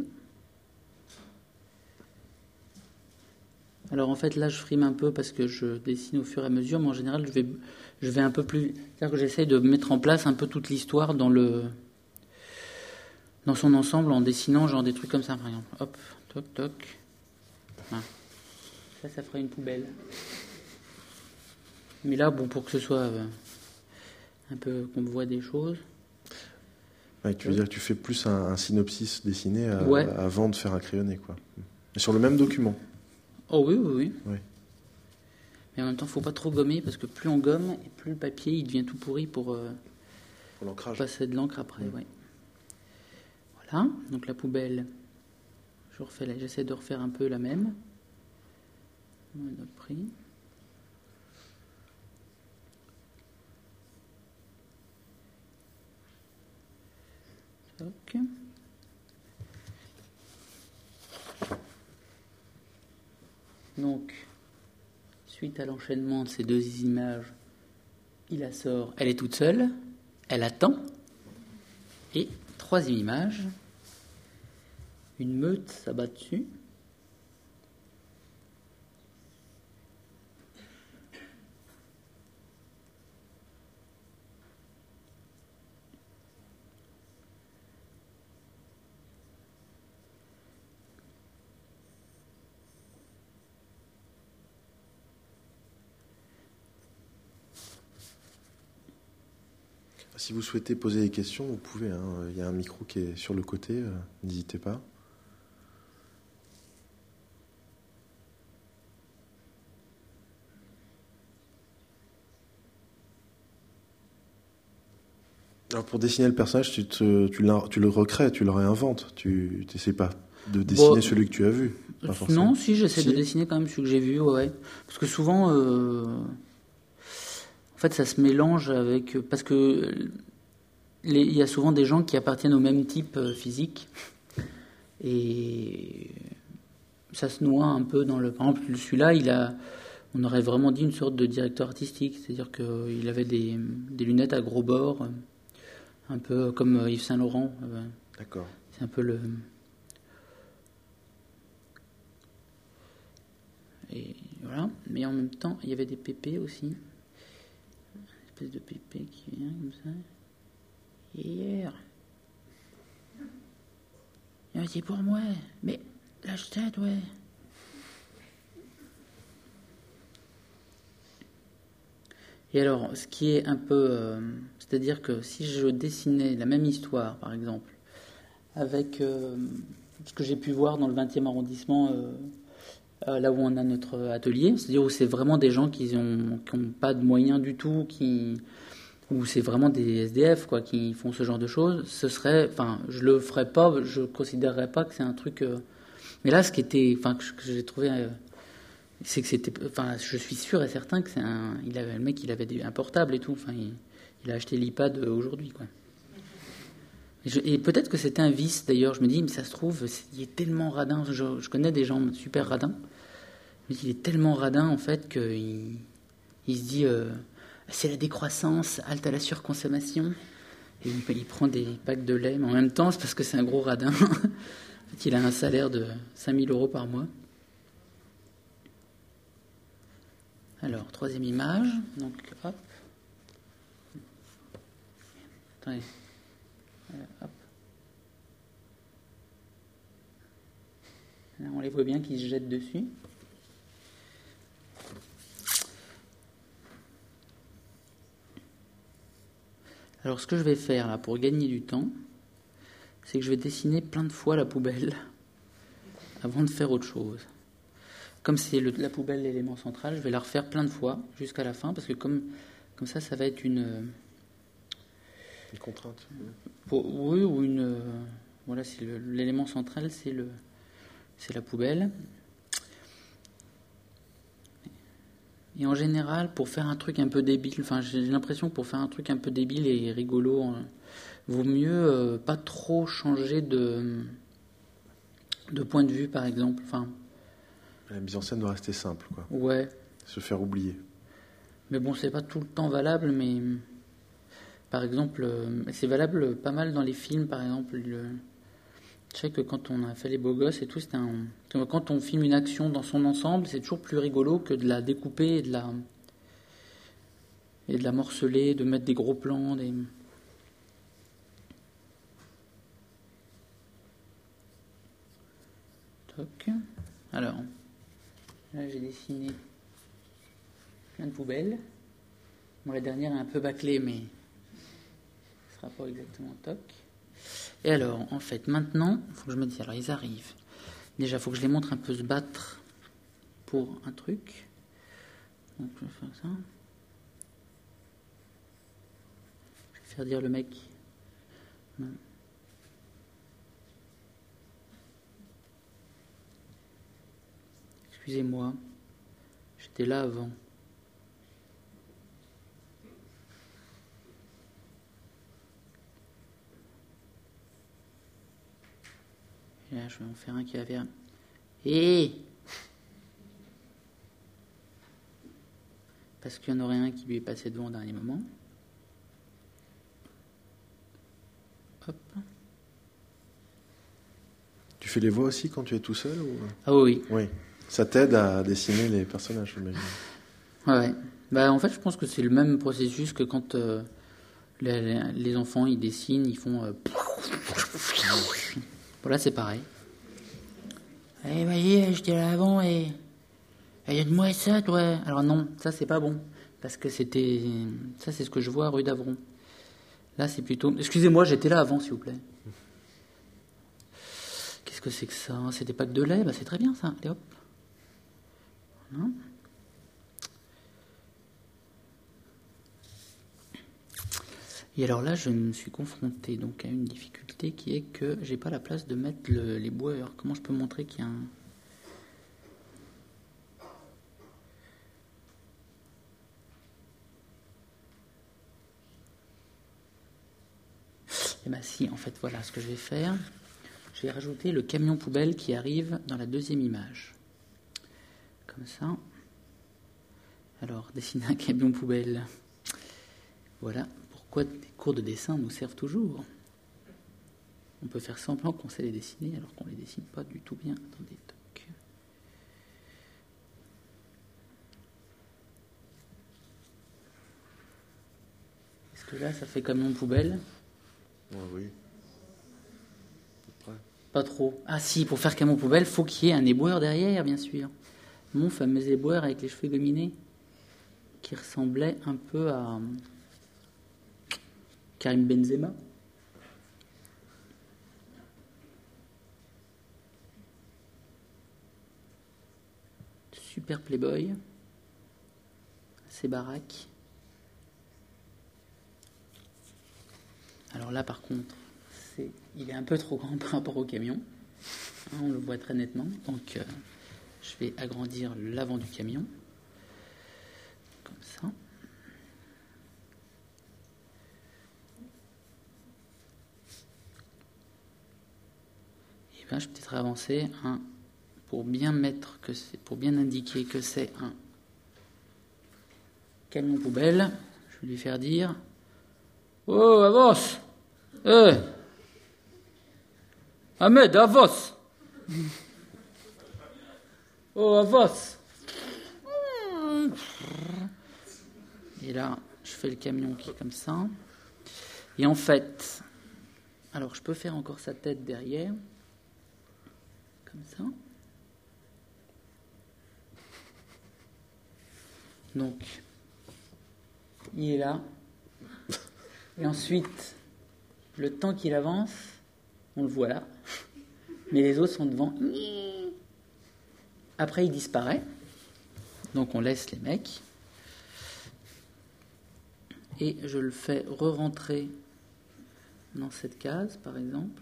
Alors en fait là je frime un peu parce que je dessine au fur et à mesure, mais en général je vais, je vais un peu plus... C'est-à-dire que j'essaye de mettre en place un peu toute l'histoire dans, le, dans son ensemble en dessinant genre des trucs comme ça par exemple. Hop, toc, toc. Voilà. Ça, ça ferait une poubelle. Mais là, bon, pour que ce soit euh, un peu qu'on voit des choses...
Ouais, tu veux dire que tu fais plus un, un synopsis dessiné à,
ouais.
avant de faire un crayonné, quoi. Mais sur le même document.
Oh oui, oui, oui.
Oui.
Mais en même temps, il ne faut pas trop gommer, parce que plus on gomme, et plus le papier il devient tout pourri pour, euh,
pour l'ancrage.
passer de l'encre après.
Mmh.
Ouais. Voilà, donc la poubelle, je refais la, j'essaie de refaire un peu la même. Monoprix. Toc. Donc, suite à l'enchaînement de ces deux images, il la sort, elle est toute seule, elle attend, et troisième image, une meute s'abat dessus.
Si vous souhaitez poser des questions, vous pouvez. Hein. Il y a un micro qui est sur le côté, euh, n'hésitez pas. Alors pour dessiner le personnage, tu, te, tu, tu le recrées, tu le réinventes. Tu n'essaies pas de dessiner bon, celui que tu as vu. Pas
non, si, j'essaie
si.
de dessiner quand même celui que j'ai vu, ouais. Parce que souvent... Euh... En fait, ça se mélange avec... Parce que les... il y a souvent des gens qui appartiennent au même type physique. Et ça se noie un peu dans le... Par exemple, celui-là, il a... on aurait vraiment dit une sorte de directeur artistique. C'est-à-dire qu'il avait des, des lunettes à gros bords, un peu comme Yves Saint Laurent.
D'accord.
C'est un peu le... Et voilà. Mais en même temps, il y avait des pépés aussi. Espèce de pépé qui vient comme ça. Hier. mais c'est pour moi. Mais l'achète, ouais. Et alors, ce qui est un peu... Euh, c'est-à-dire que si je dessinais la même histoire, par exemple, avec euh, ce que j'ai pu voir dans le vingtième arrondissement, euh, euh, là où on a notre atelier, c'est-à-dire où c'est vraiment des gens qui n'ont qui ont pas de moyens du tout, qui, où c'est vraiment des S D F quoi, qui font ce genre de choses, ce serait... Enfin, je le ferais pas, je considérerais pas que c'est un truc... Euh, mais là, ce qui était... Enfin, que, que j'ai trouvé... Euh, c'est que c'était, enfin, je suis sûr et certain que c'est un, il avait le mec, il avait des, un portable et tout, enfin, il, il a acheté l'iPad aujourd'hui, quoi. Et, je, et peut-être que c'était un vice, d'ailleurs. Je me dis, mais ça se trouve, il est tellement radin. Je, je connais des gens super radins, mais il est tellement radin en fait qu'il il se dit, euh, c'est la décroissance, halte à la surconsommation. Et il, il prend des packs de lait, mais en même temps, c'est parce que c'est un gros radin. En fait, il a un salaire de cinq mille euros par mois. Alors, troisième image, donc hop. Attendez. Euh, hop. Là, on les voit bien qui se jettent dessus. Alors, ce que je vais faire là pour gagner du temps, c'est que je vais dessiner plein de fois la poubelle avant de faire autre chose. Comme c'est le, la poubelle l'élément central, je vais la refaire plein de fois jusqu'à la fin, parce que comme, comme ça, ça va être une...
Une contrainte.
Pour, oui, ou une... Euh, voilà, c'est le, l'élément central, c'est, le, c'est la poubelle. Et en général, pour faire un truc un peu débile, enfin, j'ai l'impression que pour faire un truc un peu débile et rigolo, hein, vaut mieux euh, pas trop changer de, de point de vue, par exemple. Enfin...
La mise en scène doit rester simple, quoi.
Ouais.
Se faire oublier.
Mais bon, c'est pas tout le temps valable, mais par exemple, c'est valable pas mal dans les films, par exemple. Le... Je sais que quand on a fait Les Beaux Gosses et tout, c'était un... quand on filme une action dans son ensemble, c'est toujours plus rigolo que de la découper et de la et de la morceler, de mettre des gros plans, des... Toc. Alors. Là, j'ai dessiné plein de poubelles. Bon, la dernière est un peu bâclée, mais ce sera pas exactement toc. Et alors, en fait, maintenant, il faut que je me dise, alors ils arrivent. Déjà, il faut que je les montre un peu se battre pour un truc. Donc, je vais faire ça. Je vais faire dire le mec. Non. Excusez-moi, j'étais là avant. Et là, je vais en faire un qui va faire... Hé hey Parce qu'il y en aurait un qui lui est passé devant au dernier moment. Hop.
Tu fais les voix aussi quand tu es tout seul ou...
Ah oui.
Oui. Ça t'aide à dessiner les personnages, j'imagine.
Ouais. Bah, en fait, je pense que c'est le même processus que quand euh, les, les enfants ils dessinent, ils font. Euh... Voilà, c'est pareil. Eh, voyez, j'étais là avant et. Il y a de moi et ça, toi. Alors non, ça c'est pas bon. Parce que c'était. Ça, c'est ce que je vois rue d'Avron. Là, c'est plutôt. Excusez-moi, j'étais là avant, s'il vous plaît. Qu'est-ce que c'est que ça? C'est des packs de lait? Bah, c'est très bien ça. Allez hop. Voilà. Et alors là, je me suis confronté donc à une difficulté qui est que j'ai pas la place de mettre le, les boueurs. Comment je peux montrer qu'il y a un... Eh bien si, en fait, voilà ce que je vais faire. Je vais rajouter le camion poubelle qui arrive dans la deuxième image. Comme ça. Alors, dessiner un camion poubelle. Voilà pourquoi des cours de dessin nous servent toujours. On peut faire semblant qu'on sait les dessiner alors qu'on ne les dessine pas du tout bien. Attendez, toc. Est-ce que là, ça fait camion poubelle?
Ouais, oui.
Pas trop. Ah si, pour faire camion poubelle, faut qu'il y ait un éboueur derrière, bien sûr. Mon fameux éboueur avec les cheveux gominés, qui ressemblait un peu à Karim Benzema. Super playboy, assez baraque. Alors là, par contre, c'est, il est un peu trop grand par rapport au camion. Hein, on le voit très nettement. Donc, euh, je vais agrandir l'avant du camion. Comme ça. Et bien, je vais peut-être avancer un, pour bien mettre que c'est, pour bien indiquer que c'est un camion poubelle. Je vais lui faire dire: oh, avance! Eh! Ahmed, avance! Oh, avance! Et là, je fais le camion qui est comme ça. Et en fait, alors je peux faire encore sa tête derrière. Comme ça. Donc, il est là. Et ensuite, le temps qu'il avance, on le voit là. Mais les autres sont devant. Après, il disparaît. Donc, on laisse les mecs. Et je le fais re-rentrer dans cette case, par exemple.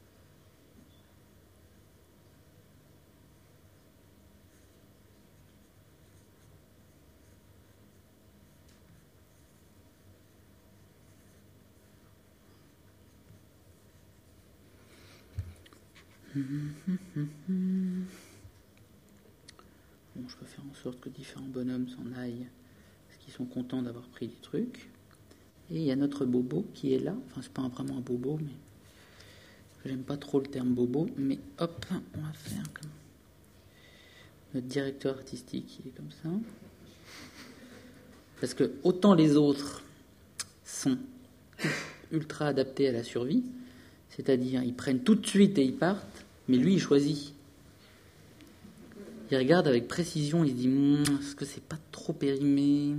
Bon, je peux faire en sorte que différents bonhommes s'en aillent parce qu'ils sont contents d'avoir pris des trucs. Et il y a notre bobo qui est là. Enfin, c'est pas vraiment un bobo, mais j'aime pas trop le terme bobo. Mais hop, on va faire comme notre directeur artistique, il est comme ça. Parce que autant les autres sont ultra adaptés à la survie, c'est-à-dire ils prennent tout de suite et ils partent, mais lui il choisit. Il regarde avec précision, il se dit mmm, est-ce que c'est pas trop périmé?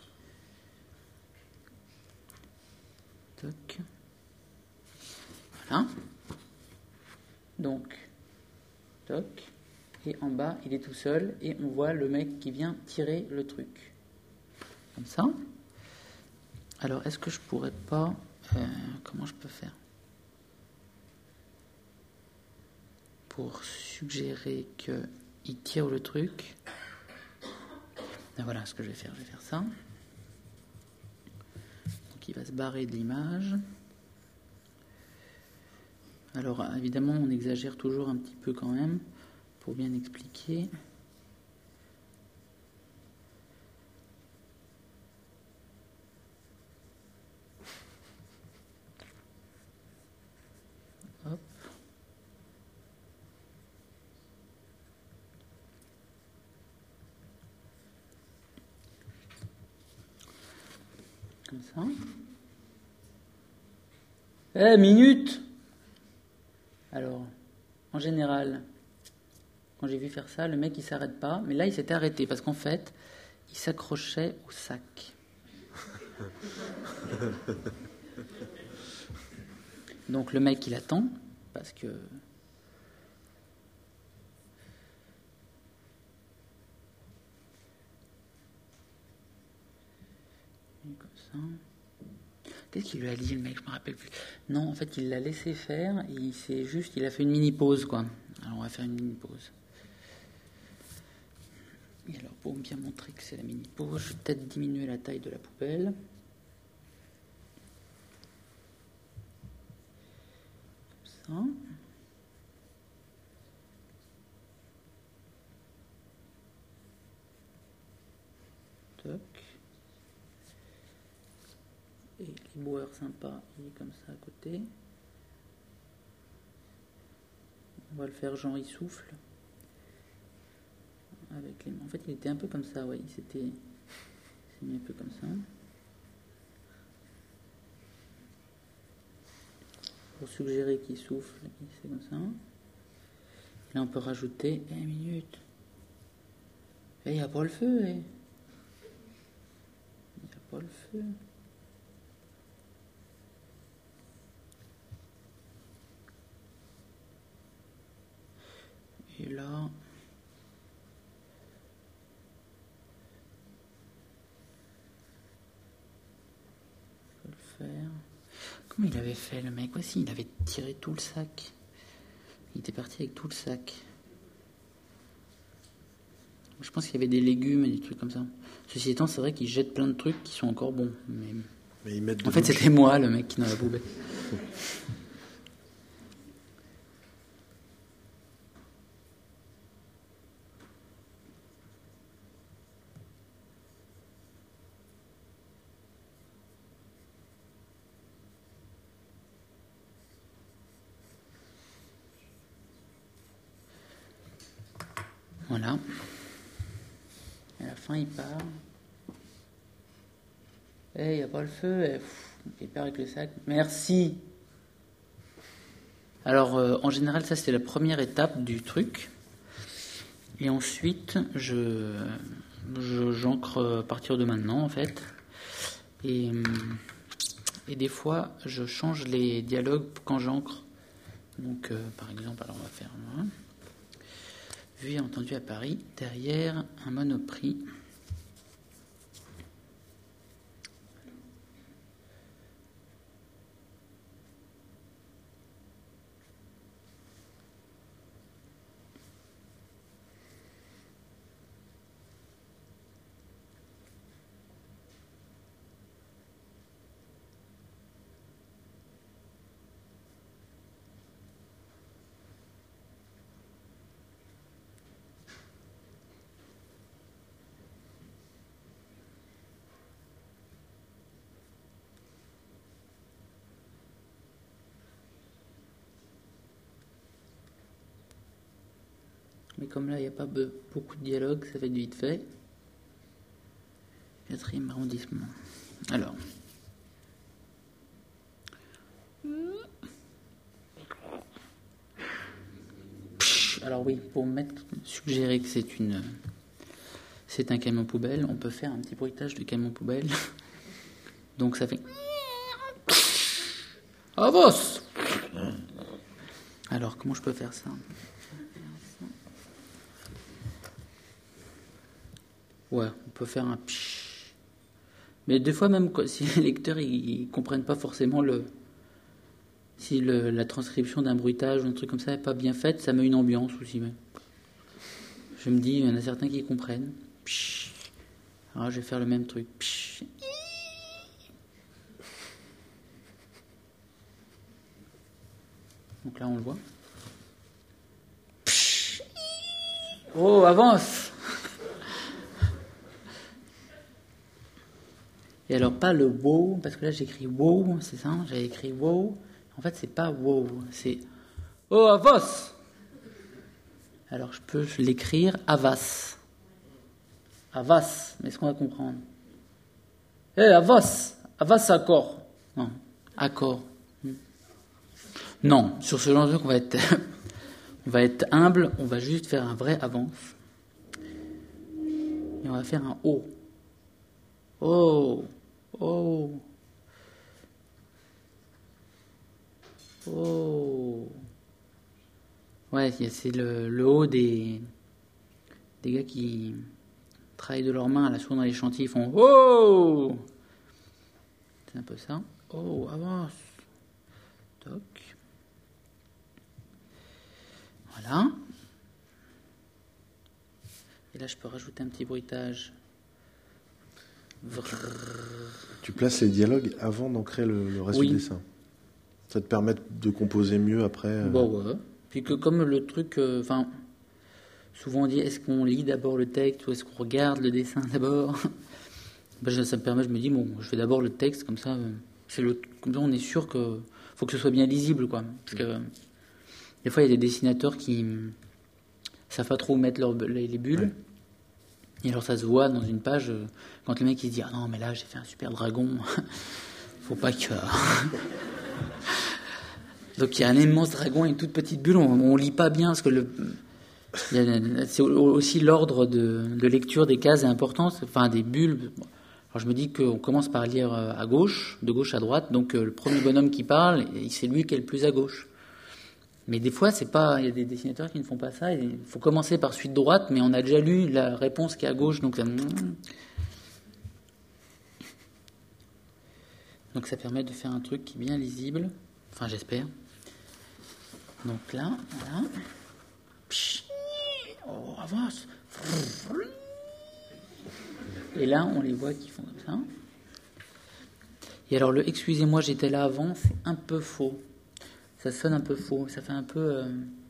Toc. Voilà. Donc, toc. Et en bas, il est tout seul et on voit le mec qui vient tirer le truc. Comme ça. Alors, est-ce que je pourrais pas... Euh, comment je peux faire pour suggérer qu'il tire le truc? Ben voilà ce que je vais faire. Je vais faire ça. Donc, il va se barrer de l'image. Alors, évidemment, on exagère toujours un petit peu quand même pour bien expliquer. Hop. Comme ça. Eh, hey, minute! Alors, en général, quand j'ai vu faire ça, le mec il s'arrête pas, mais là il s'était arrêté parce qu'en fait, il s'accrochait au sac. Donc le mec il attend parce que comme ça. Qu'est-ce qu'il lui a dit le mec? Je me rappelle plus. Non, en fait il l'a laissé faire et il s'est juste, il a fait une mini pause quoi. Alors on va faire une mini pause. Et alors pour bien montrer que c'est la mini pause, je vais peut-être diminuer la taille de la poubelle. Comme ça. Toc. Et l'éboueur sympa, il est comme ça à côté. On va le faire genre il souffle. Avec les... En fait, il était un peu comme ça, ouais. Il s'était mis un peu comme ça. Pour suggérer qu'il souffle, c'est comme ça. Là, on peut rajouter une minute. Et il n'y a pas le feu. Il n'y a pas le feu. Et là... Je peux le faire. Comment il avait fait, le mec? Voici, il avait tiré tout le sac. Il était parti avec tout le sac. Je pense qu'il y avait des légumes et des trucs comme ça. Ceci étant, c'est vrai qu'ils jettent plein de trucs qui sont encore bons. Mais,
mais ils mettent
en fait, c'était moi, le mec, qui est dans la poubelle. Voilà. Et à la fin, il part. Eh, il n'y a pas le feu. Et, pff, il part avec le sac. Merci. Alors, euh, en général, ça, c'était la première étape du truc. Et ensuite, je, je j'encre à partir de maintenant, en fait. Et, et des fois, je change les dialogues quand j'encre. Donc, euh, par exemple, alors on va faire... Hein, vu et entendu à Paris, derrière un Monoprix. Mais comme là, il n'y a pas beaucoup de dialogue, ça va être vite fait. Quatrième arrondissement. Alors. Alors oui, pour mettre, suggérer que c'est une, c'est un camion poubelle, on peut faire un petit bruitage de camion poubelle. Donc ça fait. Avance. Alors comment je peux faire ça? Ouais, on peut faire un psh. Mais des fois même si les lecteurs ils, ils comprennent pas forcément le, si le, la transcription d'un bruitage ou un truc comme ça n'est pas bien faite, ça met une ambiance aussi. Mais je me dis, il y en a certains qui comprennent. Psh. Alors je vais faire le même truc. Psh. Donc là on le voit. Psh. Oh, avance. Et alors pas le wow, parce que là j'écris wow, c'est ça, j'ai écrit wow. En fait c'est pas wow, c'est oh avos. Alors je peux l'écrire avas. Avas, mais est-ce qu'on va comprendre? Eh hey, avas, avas accord. Non, accord. Non, sur ce genre de truc on va être, on va être humble, on va juste faire un vrai avance. Et on va faire un O. Oh. Oh. Oh. Ouais, c'est le, le haut des, des gars qui travaillent de leurs mains, là, souvent dans les chantiers, ils font oh. C'est un peu ça. Oh, avance. Toc. Voilà. Et là, je peux rajouter un petit bruitage.
Tu places les dialogues avant d'ancrer le, le reste
oui.
du dessin. Ça te permet de composer mieux après. Euh...
Bon, ouais. Puis que comme le truc, enfin, euh, souvent on dit est-ce qu'on lit d'abord le texte ou est-ce qu'on regarde le dessin d'abord? Ben, ça me permet, je me dis bon, je fais d'abord le texte comme ça, c'est le, comme ça on est sûr que faut que ce soit bien lisible, quoi. Parce que des fois il y a des dessinateurs qui savent pas trop où mettre leur, les, les bulles. Ouais. Et alors ça se voit dans une page, quand le mec il se dit « Ah non, mais là j'ai fait un super dragon, faut pas que... » Donc il y a un immense dragon et une toute petite bulle. On, on lit pas bien parce que le, il y a, c'est aussi l'ordre de, de lecture des cases est important. Enfin des bulles. Alors je me dis qu'on commence par lire à gauche, de gauche à droite. Donc le premier bonhomme qui parle, c'est lui qui est le plus à gauche. Mais des fois, c'est pas. Il y a des dessinateurs qui ne font pas ça. Il faut commencer par suite droite, mais on a déjà lu la réponse qui est à gauche, donc ça. Donc ça permet de faire un truc qui est bien lisible. Enfin, j'espère. Donc là, voilà. Oh, avance. Et là, on les voit qui font comme ça. Et alors, le excusez-moi, j'étais là avant, c'est un peu faux. Ça sonne un peu faux. Ça fait un peu. Euh...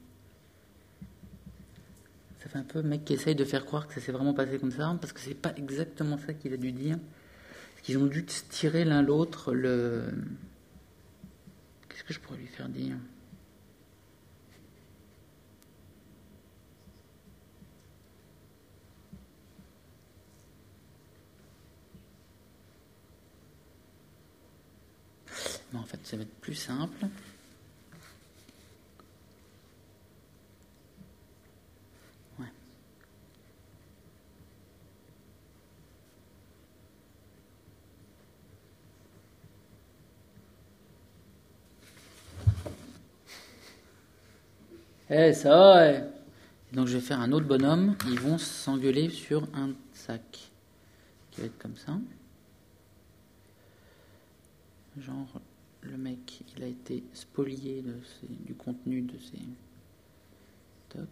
Ça fait un peu mec qui essaye de faire croire que ça s'est vraiment passé comme ça, parce que c'est pas exactement ça qu'il a dû dire. Parce qu'ils ont dû tirer l'un l'autre le. Qu'est-ce que je pourrais lui faire dire ? Mais en fait, ça va être plus simple. Ouais. Eh, ça va, ouais. Donc je vais faire un autre bonhomme. Ils vont s'engueuler sur un sac. Qui va être comme ça. Genre, le mec, il a été spolié de ses, du contenu de ses... Toc.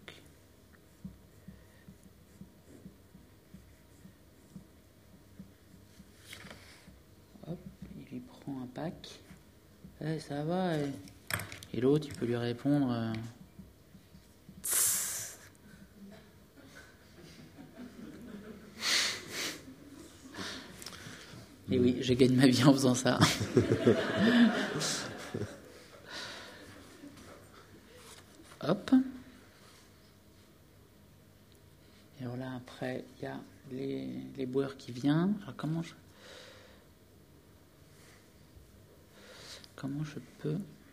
Hop, il lui prend un pack. Eh, ça va, eh. Et l'autre, il peut lui répondre... Euh... Et oui, je gagne ma vie en faisant ça. Hop. Et alors là, après, il y a les, les boueurs qui viennent. Alors comment je... Comment je peux...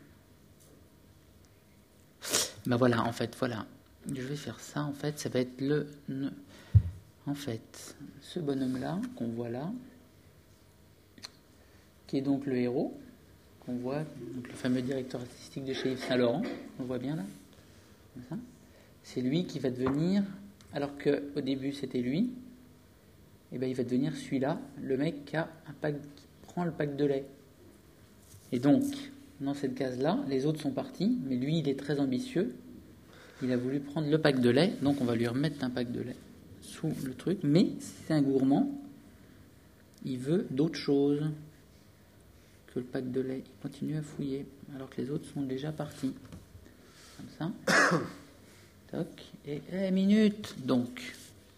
Ben voilà, en fait, voilà. Je vais faire ça, en fait, ça va être le... En fait, ce bonhomme-là, qu'on voit là, qui est donc le héros, qu'on voit, donc le fameux directeur artistique de chez Yves Saint Laurent, on le voit bien là, comme ça. C'est lui qui va devenir, alors qu'au début c'était lui, et ben il va devenir celui-là, le mec qui a un pack, qui prend le pack de lait. Et donc, dans cette case-là, les autres sont partis, mais lui il est très ambitieux, il a voulu prendre le pack de lait, donc on va lui remettre un pack de lait sous le truc, mais c'est un gourmand, il veut d'autres choses. Le pack de lait, il continue à fouiller, alors que les autres sont déjà partis. Comme ça. Toc. Et, eh, minute donc.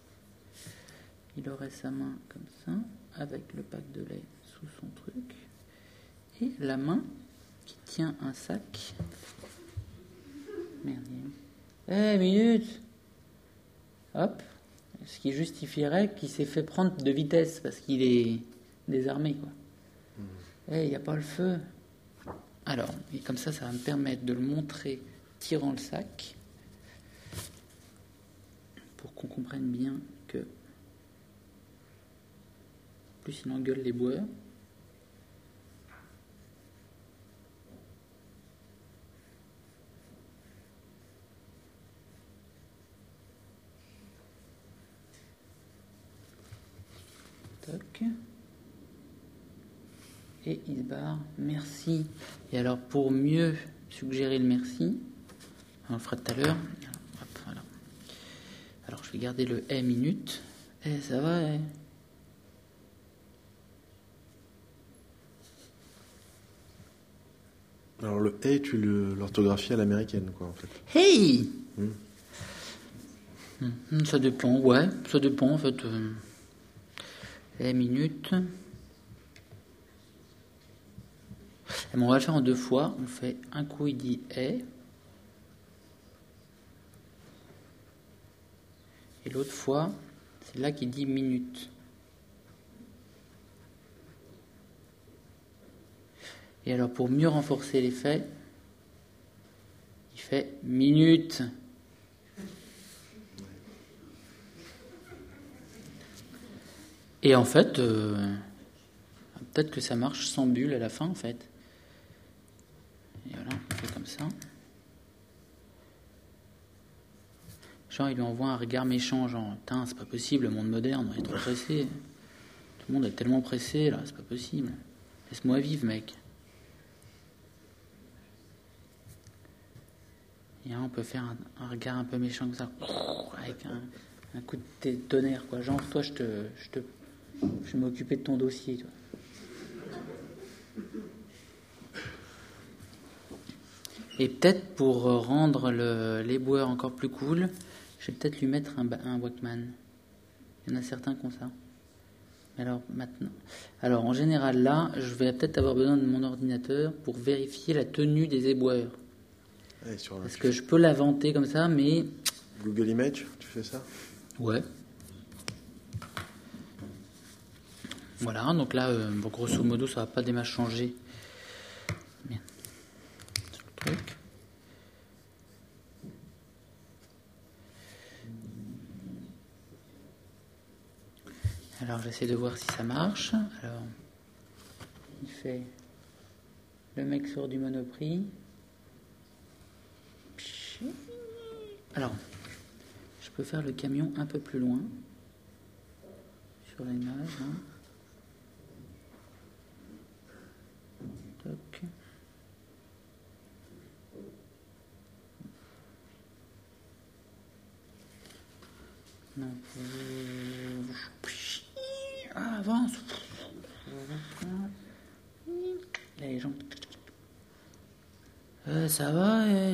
Il aurait sa main comme ça, avec le pack de lait sous son truc. Et la main qui tient un sac. Merde. Eh, minute. Hop. Ce qui justifierait qu'il s'est fait prendre de vitesse, parce qu'il est désarmé, quoi. Eh, il n'y a pas le feu. Alors, et comme ça, ça va me permettre de le montrer tirant le sac pour qu'on comprenne bien que en plus il engueule les boueurs. Toc. Et il se barre, merci. Et alors, pour mieux suggérer le merci, on le fera tout à l'heure. Hop, voilà. Alors, je vais garder le « eh » minute. Eh, ça va, eh.
Alors, le « hey », tu le, l'orthographie à l'américaine, quoi, en fait.
Hey hmm. Hmm, ça dépend, ouais, ça dépend, en fait. Euh, « eh » minute... Bon, on va le faire en deux fois. On fait un coup, il dit « eh ». Et l'autre fois, c'est là qu'il dit « minute ». Et alors, pour mieux renforcer l'effet, fait minutes. Et en fait, euh, peut-être que ça marche sans bulle à la fin, en fait. Et voilà, on fait comme ça. Genre, il lui envoie un regard méchant, genre, putain, c'est pas possible, le monde moderne, on est trop pressé. Tout le monde est tellement pressé, là, c'est pas possible. Laisse-moi vivre, mec. Et là, on peut faire un, un regard un peu méchant comme ça, avec un, un coup de tonnerre, quoi. Genre, toi, je te, je te, je vais m'occuper de ton dossier, toi. Et peut-être pour rendre le, l'éboueur encore plus cool, je vais peut-être lui mettre un, un Walkman. Il y en a certains qui ont ça. Alors maintenant, alors en général là, je vais peut-être avoir besoin de mon ordinateur pour vérifier la tenue des éboueurs. Ouais, sur Parce que je peux l'inventer comme ça, mais
Google Image, tu fais ça?
Ouais. Voilà, donc là, euh, bon, grosso modo, ça va pas des masses changer. Bien. Sur le truc. Alors j'essaie de voir si ça marche. Alors, il fait le mec sort du Monoprix. Alors, je peux faire le camion un peu plus loin sur l'image. Hein. Toc. Non. Ah, avance. Là, les gens. Euh, ça va eh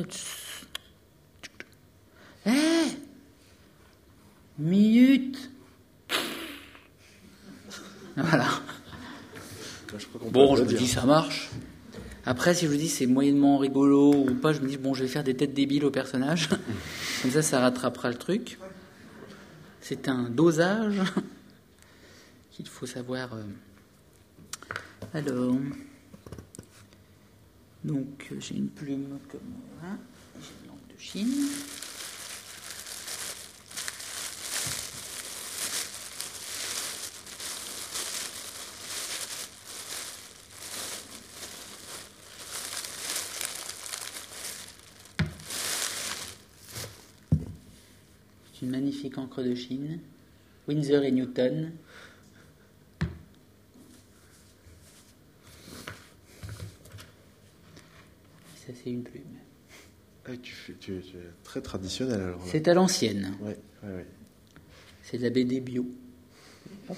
Eh Minute. Voilà. Bon, je me dis ça marche. Après, si je vous dis c'est moyennement rigolo ou pas, je me dis bon, je vais faire des têtes débiles aux personnages. Comme ça, ça rattrapera le truc. C'est un dosage qu'il faut savoir. Euh... Alors, donc j'ai une plume comme voilà, j'ai une langue de Chine. Une magnifique encre de Chine, Winsor et Newton. Ça, c'est une plume.
Ah, tu, fais, tu, tu es très traditionnel alors.
C'est à l'ancienne.
Oui, oui, oui.
C'est de la B D bio. Hop.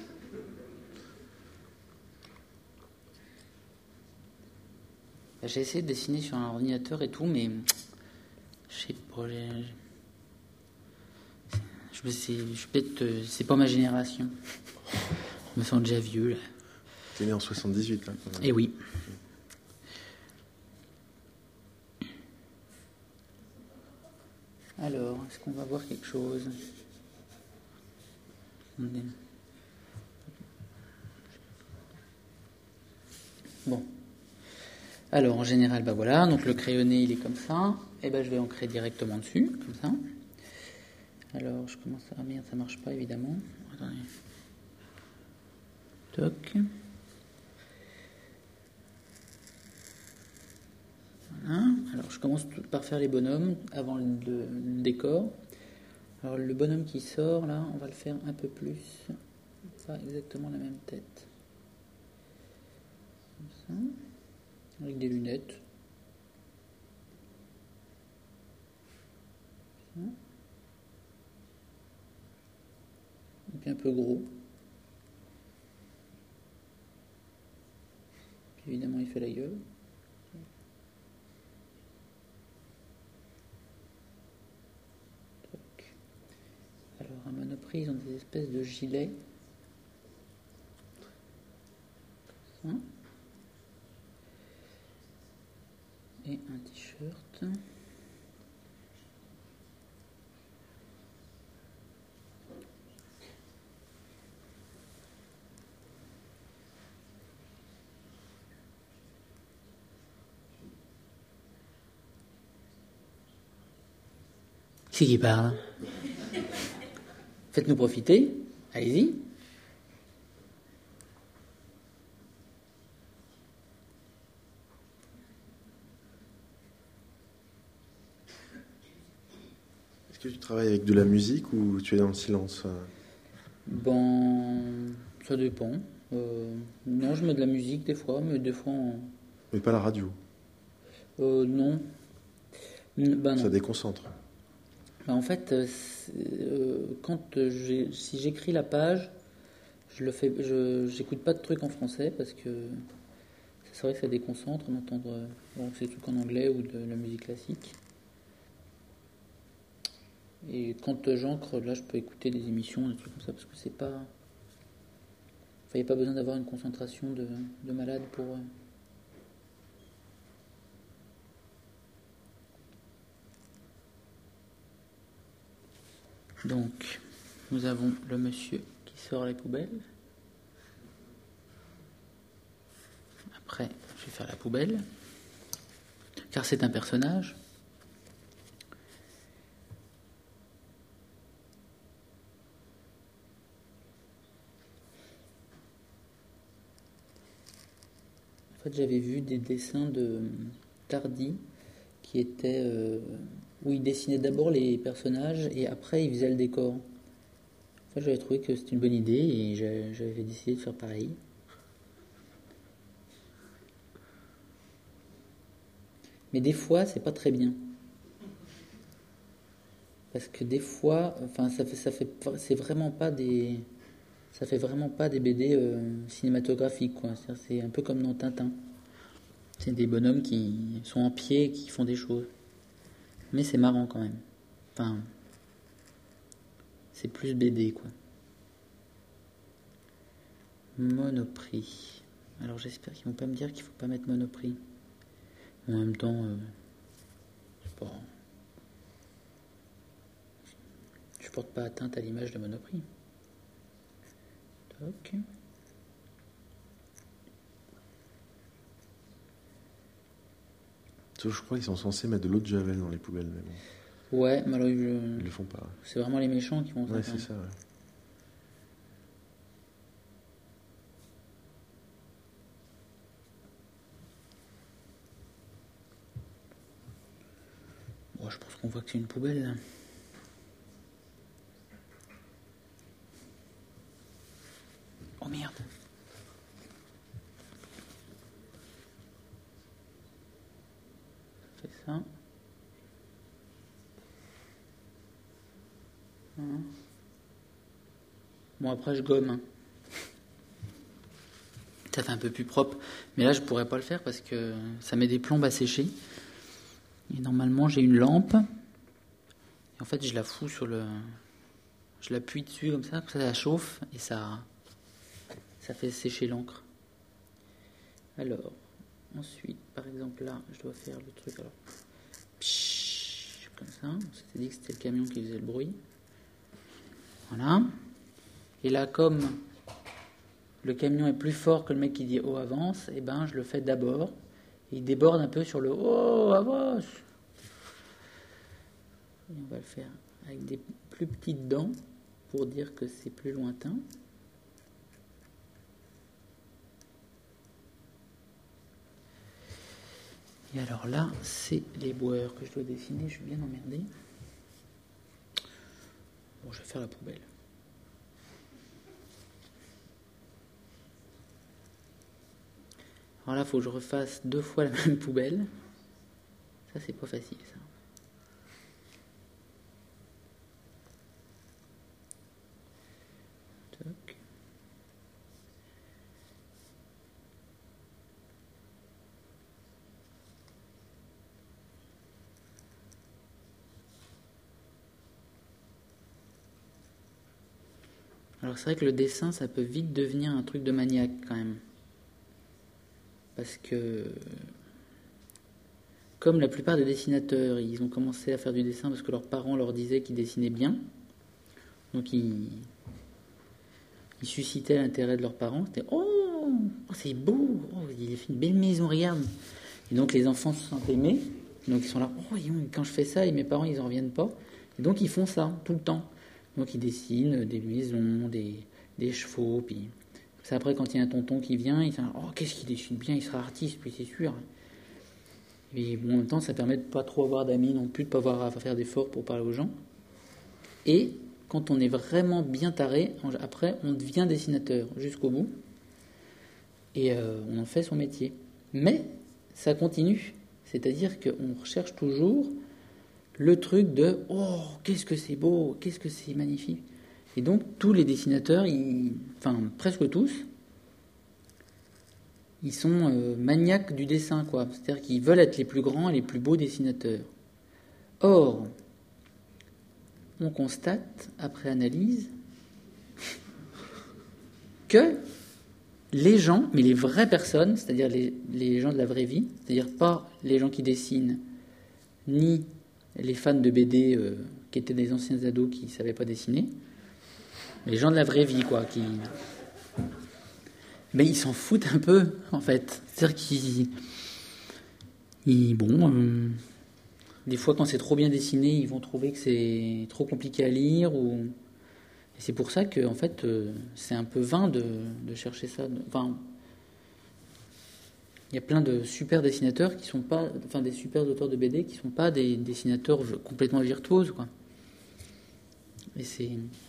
J'ai essayé de dessiner sur un ordinateur et tout, mais je sais pas. J'ai... Je sais, je peut-être, c'est pas ma génération. Je me sens déjà vieux là.
T'es né en soixante-dix-huit là. Quand même.
Eh oui. Alors, est-ce qu'on va voir quelque chose? Bon. Alors, en général, bah voilà. Donc le crayonné, il est comme ça. Et ben, je vais ancrer directement dessus, comme ça. Alors, je commence à... Ah merde, ça marche pas, évidemment. Attendez. Toc. Voilà. Alors, je commence par faire les bonhommes avant le, le, le décor. Alors, le bonhomme qui sort, là, on va le faire un peu plus. Pas exactement la même tête. Comme ça. Avec des lunettes. Ça. Donc un peu gros. Puis évidemment il fait la gueule. Alors à Monoprix ils ont des espèces de gilets. Ça. Et un t-shirt. Qui c'est qui parle? Faites-nous profiter. Allez-y.
Est-ce que tu travailles avec de la musique ou tu es dans le silence?
Bon, ça dépend. Euh, non, je mets de la musique des fois, mais des fois... En...
Mais pas la radio.
Euh, non. Ben non.
Ça déconcentre.
Ben en fait, euh, quand j'ai, si j'écris la page, je le fais, je j'écoute pas de trucs en français parce que c'est vrai que ça déconcentre d'entendre bon, ces trucs en anglais ou de la musique classique. Et quand j'encre, là, je peux écouter des émissions, des trucs comme ça, parce que c'est pas... Il n'y a pas besoin d'avoir une concentration de, de malade pour... Donc, nous avons le monsieur qui sort les poubelles. Après, je vais faire la poubelle, car c'est un personnage. En fait, j'avais vu des dessins de Tardy qui étaient euh, où il dessinait d'abord les personnages et après il faisait le décor. En fait, j'avais trouvé que c'était une bonne idée et j'avais décidé de faire pareil. Mais des fois, c'est pas très bien. Parce que des fois, enfin, ça fait, ça fait, c'est vraiment pas des, ça fait vraiment pas des B D euh, cinématographiques, quoi. C'est un peu comme dans Tintin. C'est des bonhommes qui sont en pied et qui font des choses. Mais c'est marrant quand même. Enfin, c'est plus B D, quoi. Monoprix. Alors j'espère qu'ils vont pas me dire qu'il faut pas mettre Monoprix. En même temps, euh, je sais pas. Je porte pas atteinte à l'image de Monoprix. Toc.
Je crois qu'ils sont censés mettre de l'eau de javel dans les poubelles, mais bon.
Ouais, mais alors je...
ils le font pas. Ouais.
C'est vraiment les méchants qui font ça.
Ouais, c'est ça. Ouais.
Bon, je pense qu'on voit que c'est une poubelle là. Oh merde. Ça fait ça. Hein. Bon, après je gomme. Hein. Ça fait un peu plus propre. Mais là, je pourrais pas le faire parce que ça met des plombes à sécher. Et normalement, j'ai une lampe. Et en fait, je la fous sur le... Je l'appuie dessus comme ça, comme ça, ça chauffe et ça... Ça fait sécher l'encre. Alors, ensuite, par exemple, là, je dois faire le truc. Alors, pshh, comme ça. On s'était dit que c'était le camion qui faisait le bruit. Voilà. Et là, comme le camion est plus fort que le mec qui dit « oh, avance », et ben, je le fais d'abord. Il déborde un peu sur le « oh, avance ». Et on va le faire avec des plus petites dents pour dire que c'est plus lointain. Et alors là, c'est les boueurs que je dois dessiner. Je suis bien emmerdé. Bon, je vais faire la poubelle. Alors là, il faut que je refasse deux fois la même poubelle. Ça, c'est pas facile, ça. Toc. Alors c'est vrai que le dessin, ça peut vite devenir un truc de maniaque quand même. Parce que, comme la plupart des dessinateurs, ils ont commencé à faire du dessin parce que leurs parents leur disaient qu'ils dessinaient bien. Donc ils, ils suscitaient l'intérêt de leurs parents. C'était « Oh, oh c'est beau, oh, il a fait une belle maison, regarde !» Et donc les enfants se sentent aimés. Donc ils sont là « Oh, quand je fais ça, et mes parents, ils n'en reviennent pas. » Et donc ils font ça tout le temps. Donc ils dessinent des maisons, des, des chevaux, puis c'est après quand il y a un tonton qui vient, il dit « Oh, qu'est-ce qu'il dessine bien, il sera artiste, puis c'est sûr ». Et bon, en même temps, ça permet de ne pas trop avoir d'amis non plus, de ne pas avoir à faire d'efforts pour parler aux gens. Et quand on est vraiment bien taré, après, on devient dessinateur jusqu'au bout. Et euh, on en fait son métier. Mais ça continue. C'est-à-dire qu'on recherche toujours le truc de « Oh, qu'est-ce que c'est beau, qu'est-ce que c'est magnifique ». Et donc, tous les dessinateurs, ils, enfin, presque tous, ils sont euh, maniaques du dessin, quoi. C'est-à-dire qu'ils veulent être les plus grands et les plus beaux dessinateurs. Or, on constate, après analyse, que les gens, mais les vraies personnes, c'est-à-dire les, les gens de la vraie vie, c'est-à-dire pas les gens qui dessinent, ni les fans de B D euh, qui étaient des anciens ados qui ne savaient pas dessiner, mais les gens de la vraie vie, quoi, qui... Mais ils s'en foutent un peu, en fait. C'est-à-dire qu'ils... Ils, bon, euh, des fois, quand c'est trop bien dessiné, ils vont trouver que c'est trop compliqué à lire. Ou... Et c'est pour ça que, en fait, euh, c'est un peu vain de, de chercher ça. Enfin, il y a plein de super dessinateurs qui sont pas... Enfin, des super auteurs de B D qui ne sont pas des dessinateurs complètement virtuoses, quoi. Et c'est...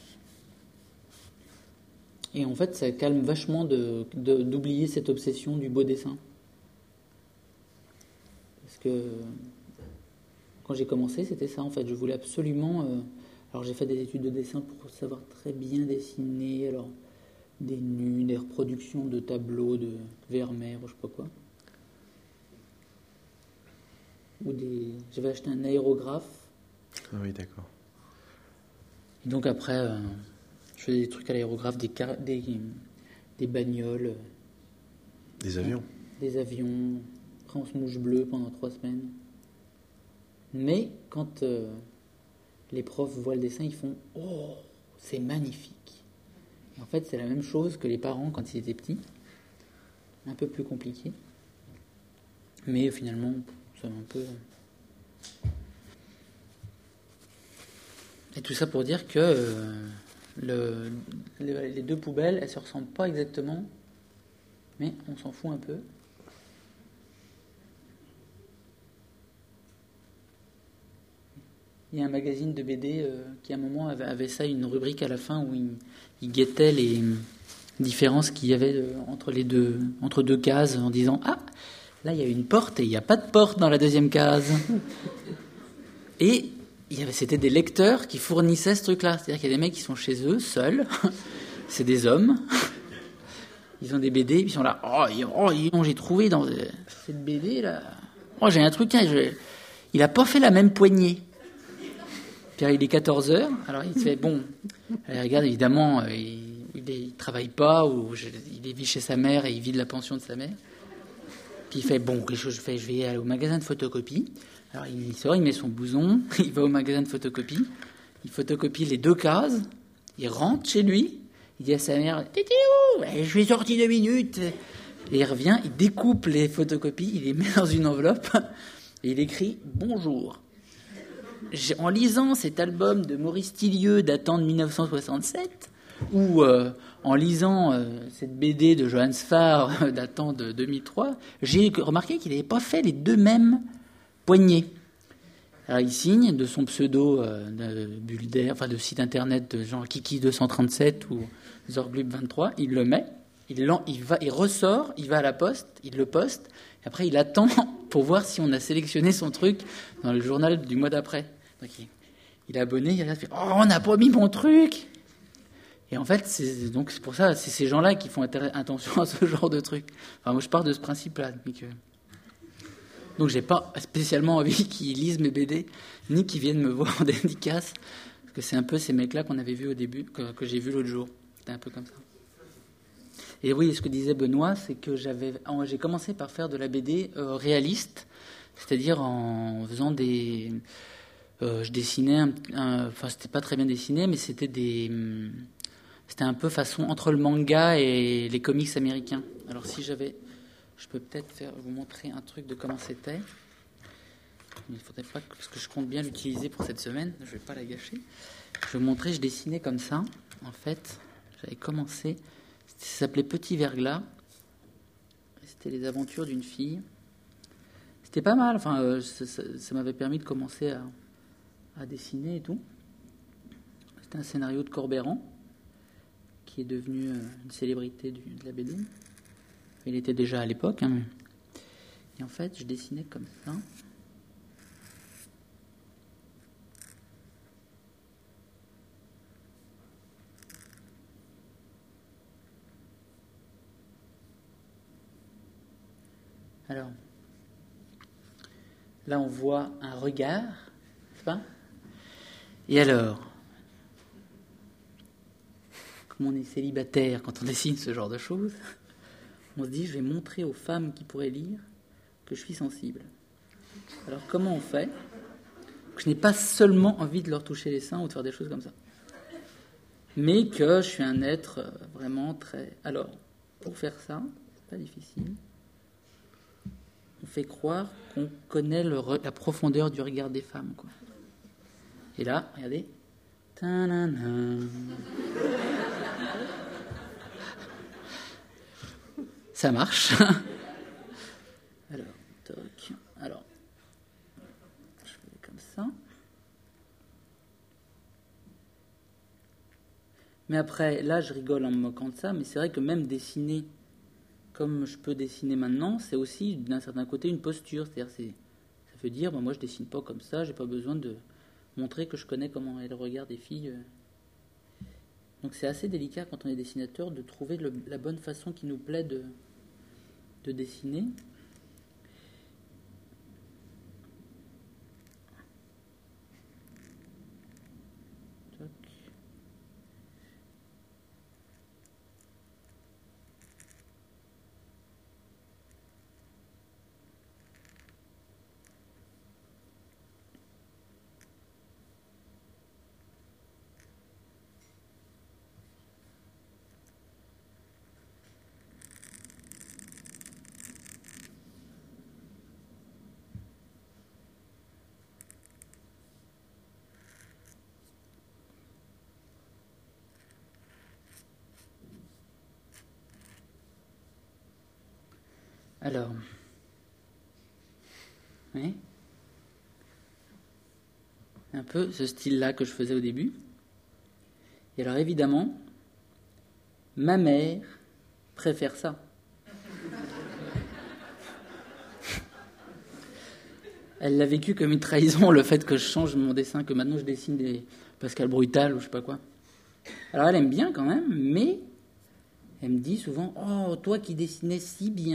Et en fait, ça calme vachement de, de, d'oublier cette obsession du beau dessin. Parce que quand j'ai commencé, c'était ça en fait. Je voulais absolument... Euh, alors j'ai fait des études de dessin pour savoir très bien dessiner. Alors des nus, des reproductions de tableaux de Vermeer ou je sais pas quoi. Ou des... J'avais acheté un aérographe.
Ah oui, d'accord.
Et donc après... Euh, je faisais des trucs à l'aérographe, des, car... des, des bagnoles.
Des avions.
Des avions. Après, on se mouche bleu pendant trois semaines. Mais quand euh, les profs voient le dessin, ils font « Oh, c'est magnifique !» Et en fait, c'est la même chose que les parents quand ils étaient petits. Un peu plus compliqué. Mais finalement, ça va un peu... Et tout ça pour dire que... Euh, Le, les deux poubelles, elles ne se ressemblent pas exactement, mais on s'en fout un peu. Il y a un magazine de B D euh, qui, à un moment, avait, avait ça, une rubrique à la fin où il, il guettait les différences qu'il y avait euh, entre les deux, entre deux cases, en disant « Ah, là, il y a une porte et il n'y a pas de porte dans la deuxième case. » Et... Il y avait, c'était des lecteurs qui fournissaient ce truc-là. C'est-à-dire qu'il y a des mecs qui sont chez eux, seuls. C'est des hommes. Ils ont des B D, puis ils sont là. Oh, oh j'ai trouvé dans cette B D là. Oh, j'ai un truc. Hein, je... Il a pas fait la même poignée. Puis il est quatorze heures. Alors il se fait bon. Alors, regarde, évidemment, il, il, il travaille pas ou je, il vit chez sa mère et il vit de la pension de sa mère. Puis il fait bon, qu'est-ce que je fais ? Je vais aller au magasin de photocopie. Alors il sort, il met son blouson, il va au magasin de photocopie, il photocopie les deux cases, il rentre chez lui, il dit à sa mère « T'étais où ? Je suis sorti deux minutes !» Et il revient, il découpe les photocopies, il les met dans une enveloppe et il écrit « Bonjour. En lisant cet album de Maurice Tillieux datant de dix-neuf cent soixante-sept, ou euh, en lisant euh, cette B D de Johannes Farr datant de deux mille trois, j'ai remarqué qu'il n'avait pas fait les deux mêmes poignée. Alors il signe de son pseudo euh, de Bulder, enfin de site internet de genre Kiki deux cent trente-sept ou Zorglub vingt-trois, il le met, il, il, va, il ressort, il va à la poste, il le poste, et après il attend pour voir si on a sélectionné son truc dans le journal du mois d'après. Donc il, il est abonné, il regarde, il fait « Oh, on n'a pas mis mon truc !» Et en fait, c'est, donc c'est pour ça, c'est ces gens-là qui font attention à ce genre de truc. Enfin, moi je pars de ce principe-là. Donc, euh, Donc j'ai pas spécialement envie qu'ils lisent mes B D, ni qu'ils viennent me voir en dédicace, parce que c'est un peu ces mecs-là qu'on avait vus au début, que, que j'ai vus l'autre jour. C'était un peu comme ça. Et oui, ce que disait Benoît, c'est que j'avais, j'ai commencé par faire de la B D euh, réaliste, c'est-à-dire en faisant des... Euh, je dessinais, un, un, enfin c'était pas très bien dessiné, mais c'était des... C'était un peu façon entre le manga et les comics américains. Alors si j'avais... Je peux peut-être faire, vous montrer un truc de comment c'était. il faudrait pas que, parce que je compte bien l'utiliser pour cette semaine, je vais pas la gâcher. Je vais vous montrer, je dessinais comme ça. En fait, j'avais commencé, ça s'appelait Petit Verglas. C'était les aventures d'une fille. C'était pas mal, enfin, euh, ça, ça, ça m'avait permis de commencer à, à dessiner et tout. C'était un scénario de Corbeyran, qui est devenu euh, une célébrité du, de la B D. Il était déjà à l'époque. Hein. Et en fait, je dessinais comme ça. Alors, là, on voit un regard, n'est-ce pas ? Et alors, comme on est célibataire quand on dessine ce genre de choses, on se dit, je vais montrer aux femmes qui pourraient lire que je suis sensible. Alors, comment on fait ? Que je n'ai pas seulement envie de leur toucher les seins ou de faire des choses comme ça, mais que je suis un être vraiment très... Alors, pour faire ça, c'est pas difficile. On fait croire qu'on connaît le re... la profondeur du regard des femmes, quoi. Et là, regardez. Ta-na-na. Ça marche. Alors, toc. Alors, je fais comme ça. Mais après, là, je rigole en me moquant de ça, mais c'est vrai que même dessiner comme je peux dessiner maintenant, c'est aussi, d'un certain côté, une posture. C'est-à-dire, c'est, ça veut dire, ben, moi, je dessine pas comme ça, j'ai pas besoin de montrer que je connais comment est le regard des filles. Donc, c'est assez délicat, quand on est dessinateur, de trouver le, la bonne façon qui nous plaît de, de dessiner. Alors, oui, un peu ce style-là que je faisais au début. Et alors évidemment, ma mère préfère ça. Elle l'a vécu comme une trahison, le fait que je change mon dessin, que maintenant je dessine des Pascal Brutal ou je sais pas quoi. Alors elle aime bien quand même, mais elle me dit souvent « Oh, toi qui dessinais si bien !»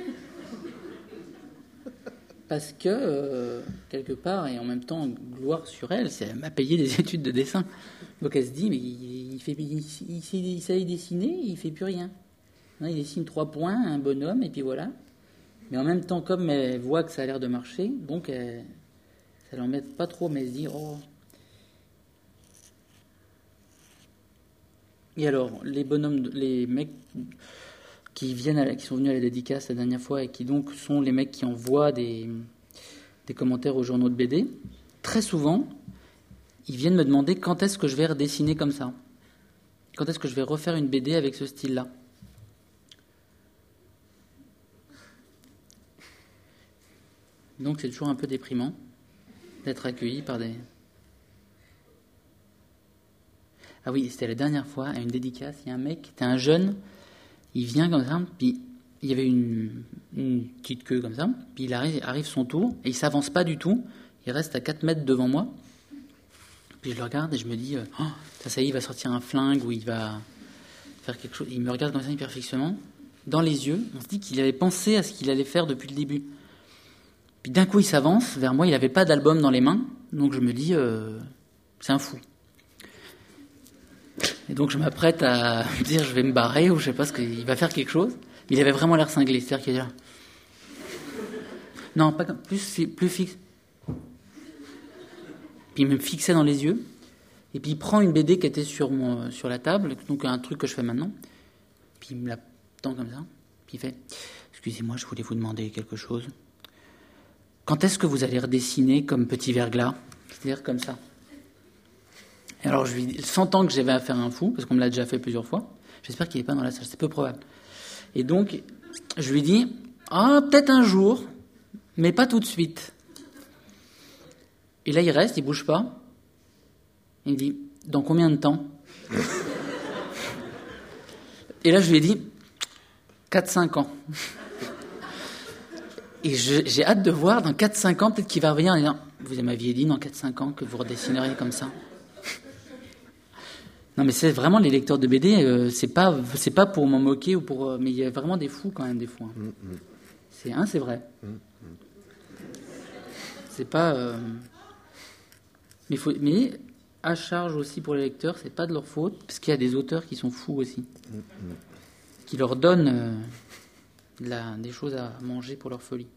Parce que, euh, quelque part, et en même temps, gloire sur elle, c'est, elle m'a payé des études de dessin. Donc elle se dit, mais il, il, fait, il, il, il, il sait dessiner, il fait plus rien. Non, il dessine trois points, un bonhomme, et puis voilà. Mais en même temps, comme elle voit que ça a l'air de marcher, donc elle, ça ne l'embête pas trop, mais elle se dit, oh. Et alors, les bonhommes, les mecs qui viennent, à la, qui sont venus à la dédicace la dernière fois et qui donc sont les mecs qui envoient des, des commentaires aux journaux de B D, très souvent, ils viennent me demander quand est-ce que je vais redessiner comme ça. Quand est-ce que je vais refaire une B D avec ce style-là. Donc c'est toujours un peu déprimant d'être accueilli par des... Ah oui, c'était la dernière fois, à une dédicace, il y a un mec, c'était un jeune, il vient comme ça, puis il y avait une, une petite queue comme ça, puis il arrive, arrive son tour, et il s'avance pas du tout, il reste à quatre mètres devant moi, puis je le regarde et je me dis, oh, ça, ça y est, il va sortir un flingue, ou il va faire quelque chose, il me regarde comme ça hyper fixement, dans les yeux, on se dit qu'il avait pensé à ce qu'il allait faire depuis le début. Puis d'un coup, il s'avance vers moi, il n'avait pas d'album dans les mains, donc je me dis, euh, c'est un fou. Et donc je m'apprête à me dire je vais me barrer ou je sais pas ce qu'il va faire quelque chose. Mais il avait vraiment l'air cinglé, c'est-à-dire qu'il est là. Non, pas comme, plus, plus fixe. Puis il me fixait dans les yeux. Et puis il prend une B D qui était sur, mon, sur la table, donc un truc que je fais maintenant. Puis il me la tend comme ça. Puis il fait, excusez-moi, je voulais vous demander quelque chose. quand est-ce que vous allez redessiner comme Petit Verglas ? C'est-à-dire comme ça. Et alors, je lui, sentant que j'avais affaire à un fou, parce qu'on me l'a déjà fait plusieurs fois, j'espère qu'il n'est pas dans la salle, c'est peu probable. Et donc, je lui dis, ah, peut-être un jour, mais pas tout de suite. Et là, il reste, il bouge pas. Il me dit, dans combien de temps ? Et là, je lui ai dit, quatre cinq ans. Et je, j'ai hâte de voir, dans quatre cinq ans, peut-être qu'il va revenir en disant, vous m'aviez dit dans quatre cinq ans que vous redessineriez comme ça. Non, mais c'est vraiment les lecteurs de B D, euh, c'est pas, c'est pas pour m'en moquer, ou pour, euh, mais il y a vraiment des fous quand même, des fois. Mm, mm. C'est, hein, c'est vrai. Mm, mm. C'est pas... Euh... Mais, faut, mais à charge aussi pour les lecteurs, c'est pas de leur faute, parce qu'il y a des auteurs qui sont fous aussi, mm, mm. qui leur donnent euh, la, des choses à manger pour leur folie.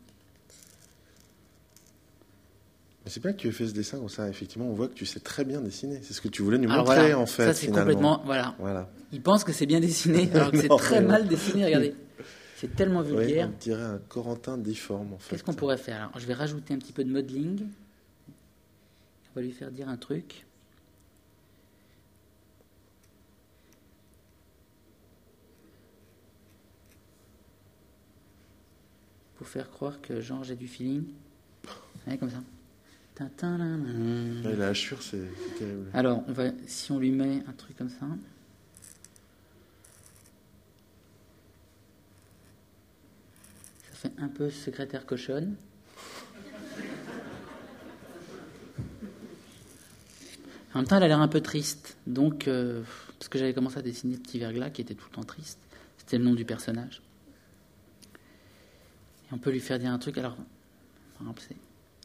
Mais c'est bien que tu aies fait ce dessin comme ça. Effectivement, on voit que tu sais très bien dessiner. C'est ce que tu voulais nous alors
montrer,
voilà, en fait.
Ça, c'est
finalement.
complètement... Voilà.
voilà.
Ils pensent que c'est bien dessiné, alors que c'est
non,
très
mais...
mal dessiné. Regardez. C'est tellement vulgaire.
Oui, on dirait un Corentin difforme, en fait.
Qu'est-ce qu'on pourrait faire ? Alors, je vais rajouter un petit peu de modeling. On va lui faire dire un truc. Pour faire croire que, genre, j'ai du feeling. Ouais, comme ça.
Ouais, la hachure, c'est, c'est terrible.
Alors, on va, si on lui met un truc comme ça. Ça fait un peu secrétaire cochonne. En même temps, elle a l'air un peu triste. Donc, euh, parce que j'avais commencé à dessiner Petit Verglas, qui était tout le temps triste. C'était le nom du personnage. Et on peut lui faire dire un truc. Alors, par exemple, c'est...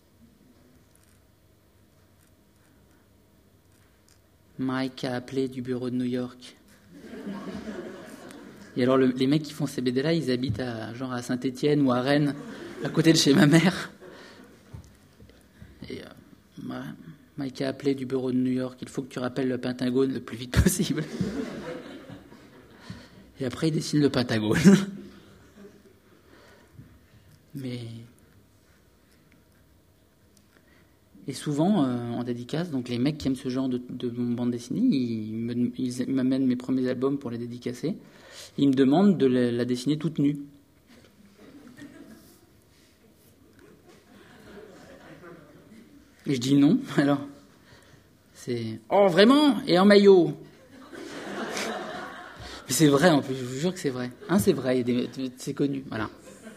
Mike a appelé du bureau de New York. Et alors, le, les mecs qui font ces B D-là, ils habitent à, genre à Saint-Étienne ou à Rennes, à côté de chez ma mère. Et euh, Mike a appelé du bureau de New York. Il faut que tu rappelles le Pentagone le plus vite possible. Et après, il dessine le Pentagone. Mais... Et souvent, euh, en dédicace, donc les mecs qui aiment ce genre de, de bande dessinée, ils, me, ils m'amènent mes premiers albums pour les dédicacer. Ils me demandent de la, la dessiner toute nue. Et je dis non. Alors, c'est oh vraiment ? Et en maillot ? Mais c'est vrai en plus. Je vous jure que c'est vrai. Hein, c'est vrai. Il y a des, c'est connu. Voilà.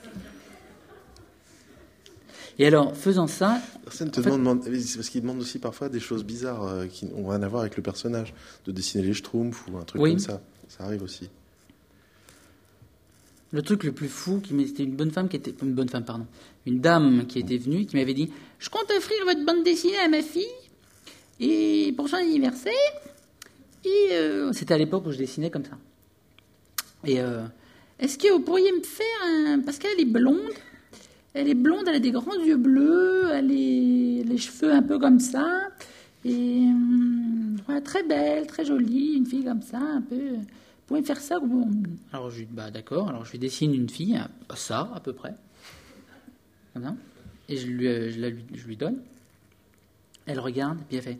Et alors, faisant ça...
Personne te en demande, fait, c'est parce qu'ils demandent aussi parfois des choses bizarres euh, qui n'ont rien à voir avec le personnage, de dessiner les schtroumpfs ou un truc oui. comme ça. Ça arrive aussi.
Le truc le plus fou, qui c'était une bonne femme qui était... Une bonne femme, pardon. Une dame qui était venue, qui m'avait dit « Je compte offrir votre bande dessinée à ma fille, et pour son anniversaire. » Et euh, c'était à l'époque où je dessinais comme ça. Et euh, est-ce que vous pourriez me faire un... Parce qu'elle est blonde. Elle est blonde, elle a des grands yeux bleus, elle a les cheveux un peu comme ça, et hum, voilà, très belle, très jolie, une fille comme ça, un peu... Vous pouvez me faire ça ? Alors je lui dis, bah d'accord, alors je lui dessine une fille, à ça, à peu près. Voilà. Et je lui, je, la, je lui donne. Elle regarde, et puis elle fait...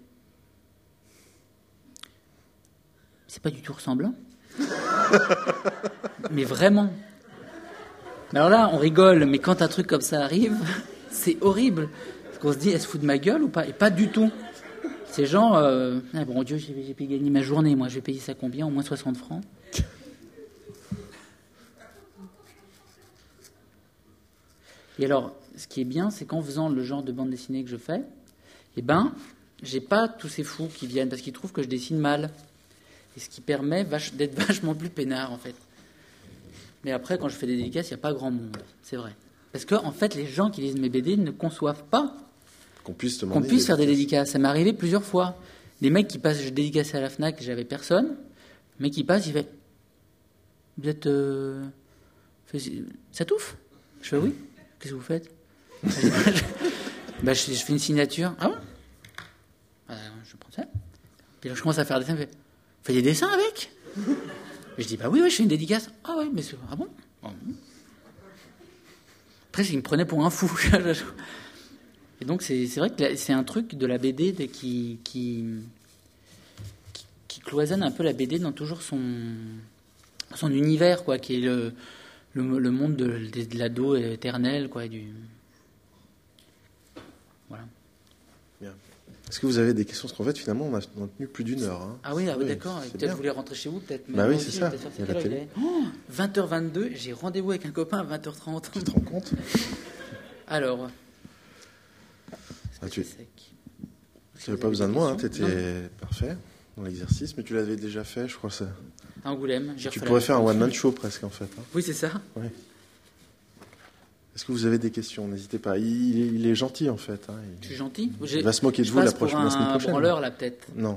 C'est pas du tout ressemblant. Mais vraiment... Alors là, on rigole, mais quand un truc comme ça arrive, c'est horrible. Parce qu'on se dit, elle se fout de ma gueule ou pas ? Et pas du tout. C'est genre, euh, ah, bon Dieu, j'ai, j'ai gagné ma journée, moi, je vais payer ça combien ? Au moins soixante francs. Et alors, ce qui est bien, c'est qu'en faisant le genre de bande dessinée que je fais, eh ben, j'ai pas tous ces fous qui viennent, parce qu'ils trouvent que je dessine mal. Et ce qui permet vache, d'être vachement plus peinard, en fait. Mais après, quand je fais des dédicaces, il n'y a pas grand monde, c'est vrai. Parce que, en fait, les gens qui lisent mes B D ne conçoivent pas
qu'on puisse,
qu'on puisse faire des dédicaces. Ça m'est arrivé plusieurs fois. Des mecs qui passent, je dédicaçais à la Fnac, j'avais personne. Le mec qui passe, il fait « Vous êtes... Euh... Ça touffe ?» Je fais « Oui. Qu'est-ce que vous faites ?» bah, je, je fais une signature. « Ah bon ?» bah, je prends ça. Puis là, je commence à faire des dessins. Je fais « Vous faites des dessins avec ?» Je dis, bah oui, oui, je fais une dédicace. Ah oui, mais c'est... Ah bon, ah bon. Après, il me prenait pour un fou. Et donc c'est, c'est vrai que la, c'est un truc de la B D de, qui, qui, qui, qui cloisonne un peu la B D dans toujours son, son univers, quoi, qui est le, le, le monde de, de, de l'ado éternel, quoi, du... Voilà.
Bien. Est-ce que vous avez des questions? Parce qu'en fait, finalement, on a, on a tenu plus d'une heure. Hein.
Ah oui, ah oui,
oui
d'accord. Peut-être
bien.
vous voulez rentrer chez vous, peut-être.
Bah oui,
aussi,
c'est ça.
Il y a la télé. Oh, vingt heures vingt-deux, j'ai rendez-vous avec un copain à vingt heures trente.
Tu te rends compte?
Alors...
Ah, tu n'avais pas besoin de moi, hein, tu étais parfait dans l'exercice, mais tu l'avais déjà fait, je crois. Ça...
À Angoulême.
Tu pourrais faire un one-man show presque, en fait. Hein.
Oui, c'est ça.
Ouais. Est-ce que vous avez des questions? N'hésitez pas. Il, il est gentil, en fait. Hein. Il...
Je suis gentil.
J'ai... Il va se moquer de vous la, proche... la semaine prochaine.
Je branleur, là, peut-être.
Non.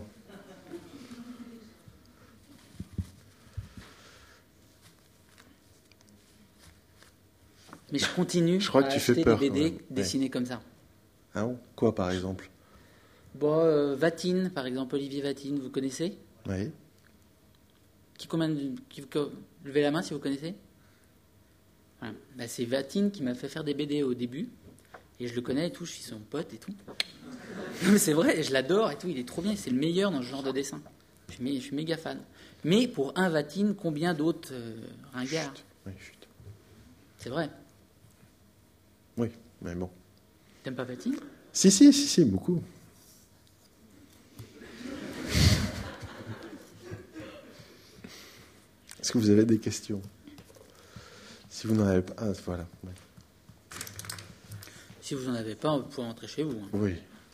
Mais je continue
je crois que
à
tu
acheter
fais peur,
des B D
ouais.
dessinés
ouais.
comme ça.
Ah bon? Quoi, par exemple?
Bon, euh, Vatine, par exemple, Olivier Vatine, vous connaissez?
Oui.
Qui combien de... qui... Levez la main si vous connaissez. Voilà. Bah, c'est Vatine qui m'a fait faire des B D au début. Et je le connais et tout, je suis son pote et tout. Non, mais c'est vrai, je l'adore et tout, il est trop bien, c'est le meilleur dans ce genre de dessin. Je suis, mé... je suis méga fan. Mais pour un Vatine, combien d'autres euh, ringards?
Chut. Oui, chut.
C'est vrai.
Oui, mais bon.
T'aimes pas Vatine?
Si, si, si, si, beaucoup. Est-ce que vous avez des questions? Si vous n'en avez pas... Ah, voilà. Ouais.
Si vous n'en avez pas, vous pouvez rentrer chez vous. Hein.
Oui.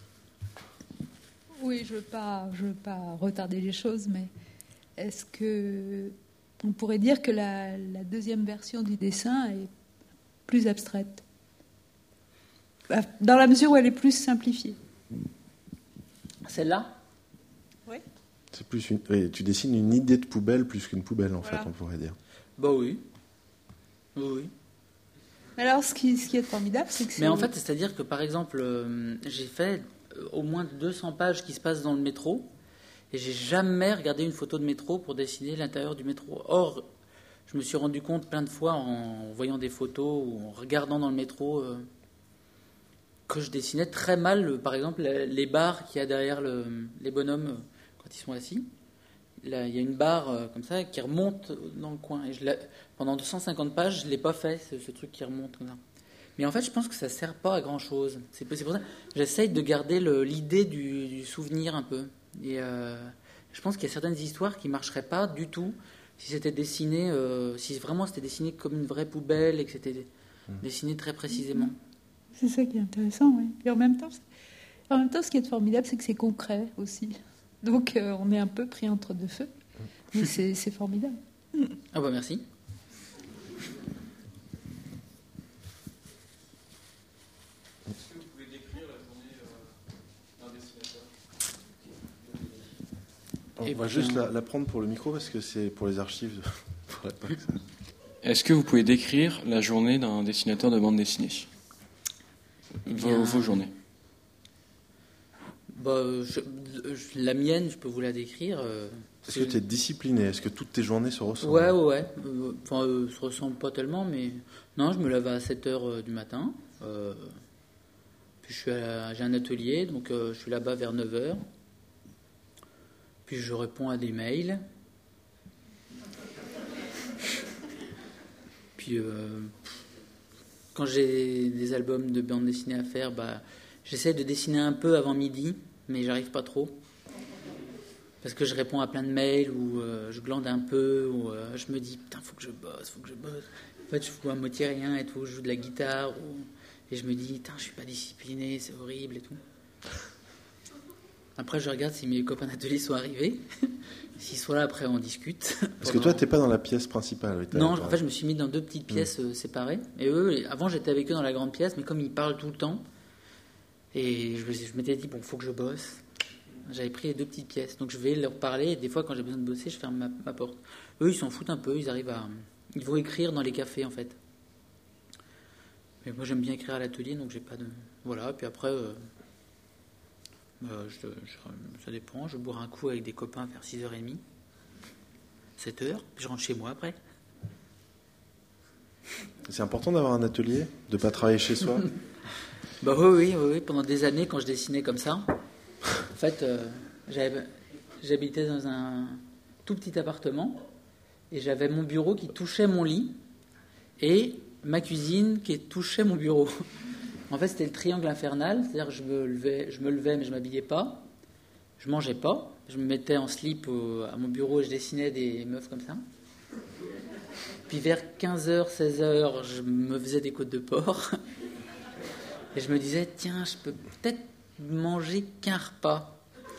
Oui, je ne veux pas, je veux pas retarder les choses, mais est-ce que on pourrait dire que la, la deuxième version du dessin est plus abstraite, dans la mesure où elle est plus simplifiée?
Celle-là?
Oui.
C'est plus une... oui, tu dessines une idée de poubelle plus qu'une poubelle, en voilà. fait, on pourrait dire.
Bah oui. Oui, oui.
Alors, ce qui, ce qui est formidable, c'est que c'est...
Mais en fait, c'est-à-dire que, par exemple, euh, j'ai fait euh, au moins deux cents pages qui se passent dans le métro, et j'ai jamais regardé une photo de métro pour dessiner l'intérieur du métro. Or, je me suis rendu compte plein de fois, en voyant des photos ou en regardant dans le métro, euh, que je dessinais très mal, par exemple, les barres qu'il y a derrière le, les bonhommes euh, quand ils sont assis. Là, il y a une barre euh, comme ça qui remonte dans le coin. Et je pendant deux cent cinquante pages, je ne l'ai pas fait, ce, ce truc qui remonte comme ça. Mais en fait, je pense que ça ne sert pas à grand-chose. C'est, c'est pour ça que j'essaye de garder le, l'idée du, du souvenir un peu. Et euh, je pense qu'il y a certaines histoires qui ne marcheraient pas du tout si c'était dessiné, euh, si vraiment c'était dessiné comme une vraie poubelle et que c'était mmh. dessiné très précisément.
C'est ça qui est intéressant, oui. Et en même temps, en même temps, ce qui est formidable, c'est que c'est concret aussi. Donc, euh, on est un peu pris entre deux feux. Mais c'est, c'est formidable.
Ah bah merci.
Est-ce que vous pouvez décrire la journée euh, d'un dessinateur?
On va bien... juste la, la prendre pour le micro parce que c'est pour les archives. Pas que ça...
Est-ce que vous pouvez décrire la journée d'un dessinateur de bande dessinée? Vos, bien... vos journées.
Bah, je, je, la mienne, je peux vous la décrire. Euh,
Est-ce que tu es discipliné? Est-ce que toutes tes journées se ressemblent?
Ouais, ouais, ouais. Euh, enfin, euh, se ressemblent pas tellement, mais... Non, je me lève à sept heures euh, du matin. Euh, puis je suis à, j'ai un atelier, donc euh, je suis là-bas vers neuf heures. Puis je réponds à des mails. Puis euh, quand j'ai des albums de bande dessinée à faire, bah, j'essaie de dessiner un peu avant midi, mais j'arrive pas trop. Parce que je réponds à plein de mails, ou euh, je glande un peu, ou euh, je me dis, putain, faut que je bosse, faut que je bosse. En fait, je fous à moitié rien et tout, je joue de la guitare, ou... et je me dis, putain, je suis pas discipliné, c'est horrible et tout. Après, je regarde si mes copains d'atelier sont arrivés. S'ils sont là, après, on discute.
Parce que toi, t'es pas dans la pièce principale. Oui,
non, en fait, je me suis mis dans deux petites pièces mmh. euh, séparées. Et eux, avant, j'étais avec eux dans la grande pièce, mais comme ils parlent tout le temps, et je, je m'étais dit, bon, faut que je bosse. J'avais pris les deux petites pièces. Donc, je vais leur parler, et des fois, quand j'ai besoin de bosser, je ferme ma, ma porte. Eux, ils s'en foutent un peu, ils arrivent à... Ils vont écrire dans les cafés, en fait. Mais moi, j'aime bien écrire à l'atelier, donc j'ai pas de... Voilà, puis après... Euh... Euh, je, je, ça dépend, je bois un coup avec des copains vers six heures trente, sept heures, puis je rentre chez moi après.
C'est important d'avoir un atelier, de ne pas travailler chez soi.
Bah oui, oui, oui, oui. Pendant des années, quand je dessinais comme ça, en fait, euh, j'avais- j'habitais dans un tout petit appartement et j'avais mon bureau qui touchait mon lit et ma cuisine qui touchait mon bureau. En fait, c'était le triangle infernal, c'est-à-dire que je me levais, je me levais mais je m'habillais pas, je mangeais pas, je me mettais en slip au- à mon bureau et je dessinais des meufs comme ça. Puis vers quinze heures, seize heures, je me faisais des côtes de porc. Et je me disais, tiens, je peux peut-être manger qu'un repas.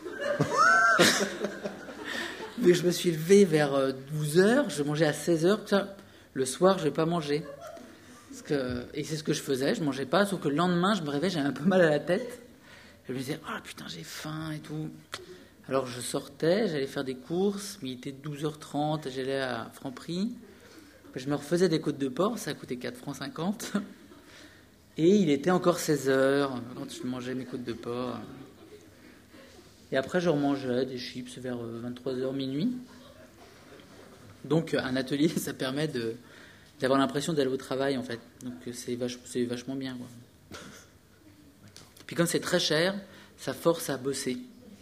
Mais je me suis levé vers douze heures, je mangeais à seize heures. Ça, le soir, je ne vais pas manger. Parce que, et c'est ce que je faisais, je ne mangeais pas. Sauf que le lendemain, je me réveillais, j'avais un peu mal à la tête. Je me disais, ah oh, putain, j'ai faim et tout. Alors je sortais, j'allais faire des courses, mais il était douze heures trente, j'allais à Franprix. Je me refaisais des côtes de porc, ça coûtait quatre francs cinquante. Et il était encore seize heures quand je mangeais mes côtes de porc. Et après, je remangeais des chips vers vingt-trois heures, minuit. Donc, un atelier, ça permet de, d'avoir l'impression d'aller au travail, en fait. Donc, c'est, vach, c'est vachement bien, quoi. Puis, comme c'est très cher, ça force à bosser.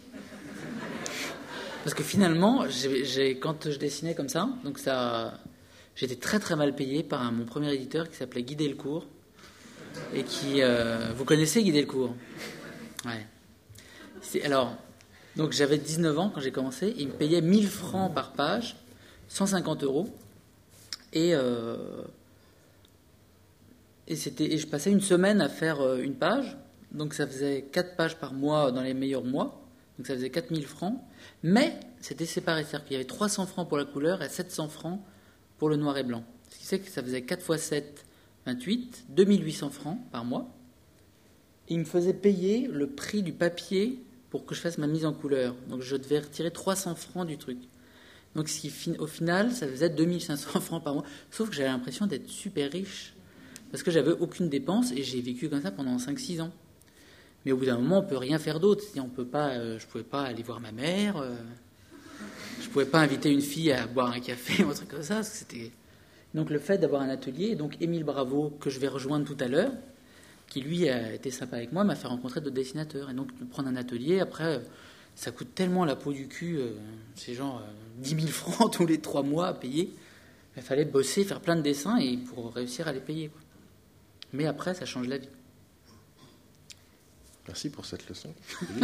Parce que finalement, j'ai, j'ai, quand je dessinais comme ça, donc ça, j'étais très très mal payé par un, mon premier éditeur qui s'appelait Guy Delcourt. Et qui... Euh, vous connaissez Guy Delcourt ? Ouais. C'est, alors, donc j'avais dix-neuf ans quand j'ai commencé, et il me payait mille francs par page, cent cinquante euros, et, euh, et, c'était, et je passais une semaine à faire euh, une page, donc ça faisait quatre pages par mois dans les meilleurs mois, donc ça faisait quatre mille francs, mais c'était séparé, c'est-à-dire qu'il y avait trois cents francs pour la couleur et sept cents francs pour le noir et blanc. Ce qui fait que ça faisait quatre fois sept, vingt-huit, deux mille huit cents francs par mois. Et il me faisait payer le prix du papier pour que je fasse ma mise en couleur. Donc je devais retirer trois cents francs du truc. Donc ce qui, au final, ça faisait deux mille cinq cents francs par mois. Sauf que j'avais l'impression d'être super riche. Parce que j'avais aucune dépense et j'ai vécu comme ça pendant cinq six ans. Mais au bout d'un moment, on ne peut rien faire d'autre. On peut pas, euh, je ne pouvais pas aller voir ma mère. Euh, je ne pouvais pas inviter une fille à boire un café ou un truc comme ça. Parce que c'était... Donc le fait d'avoir un atelier, donc Émile Bravo, que je vais rejoindre tout à l'heure, qui lui a été sympa avec moi, m'a fait rencontrer d'autres dessinateurs. Et donc de prendre un atelier, après, ça coûte tellement la peau du cul, euh, c'est genre euh, dix mille francs tous les trois mois à payer. Il fallait bosser, faire plein de dessins et pour réussir à les payer, quoi. Mais après, ça change la vie.
Merci pour cette leçon.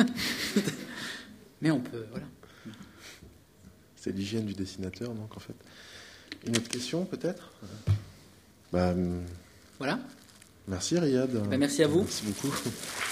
Mais on peut, voilà.
C'est l'hygiène du dessinateur, donc en fait. Une autre question, peut-être ? bah,
Voilà.
Merci, Riyad.
Bah, merci à vous.
Merci beaucoup.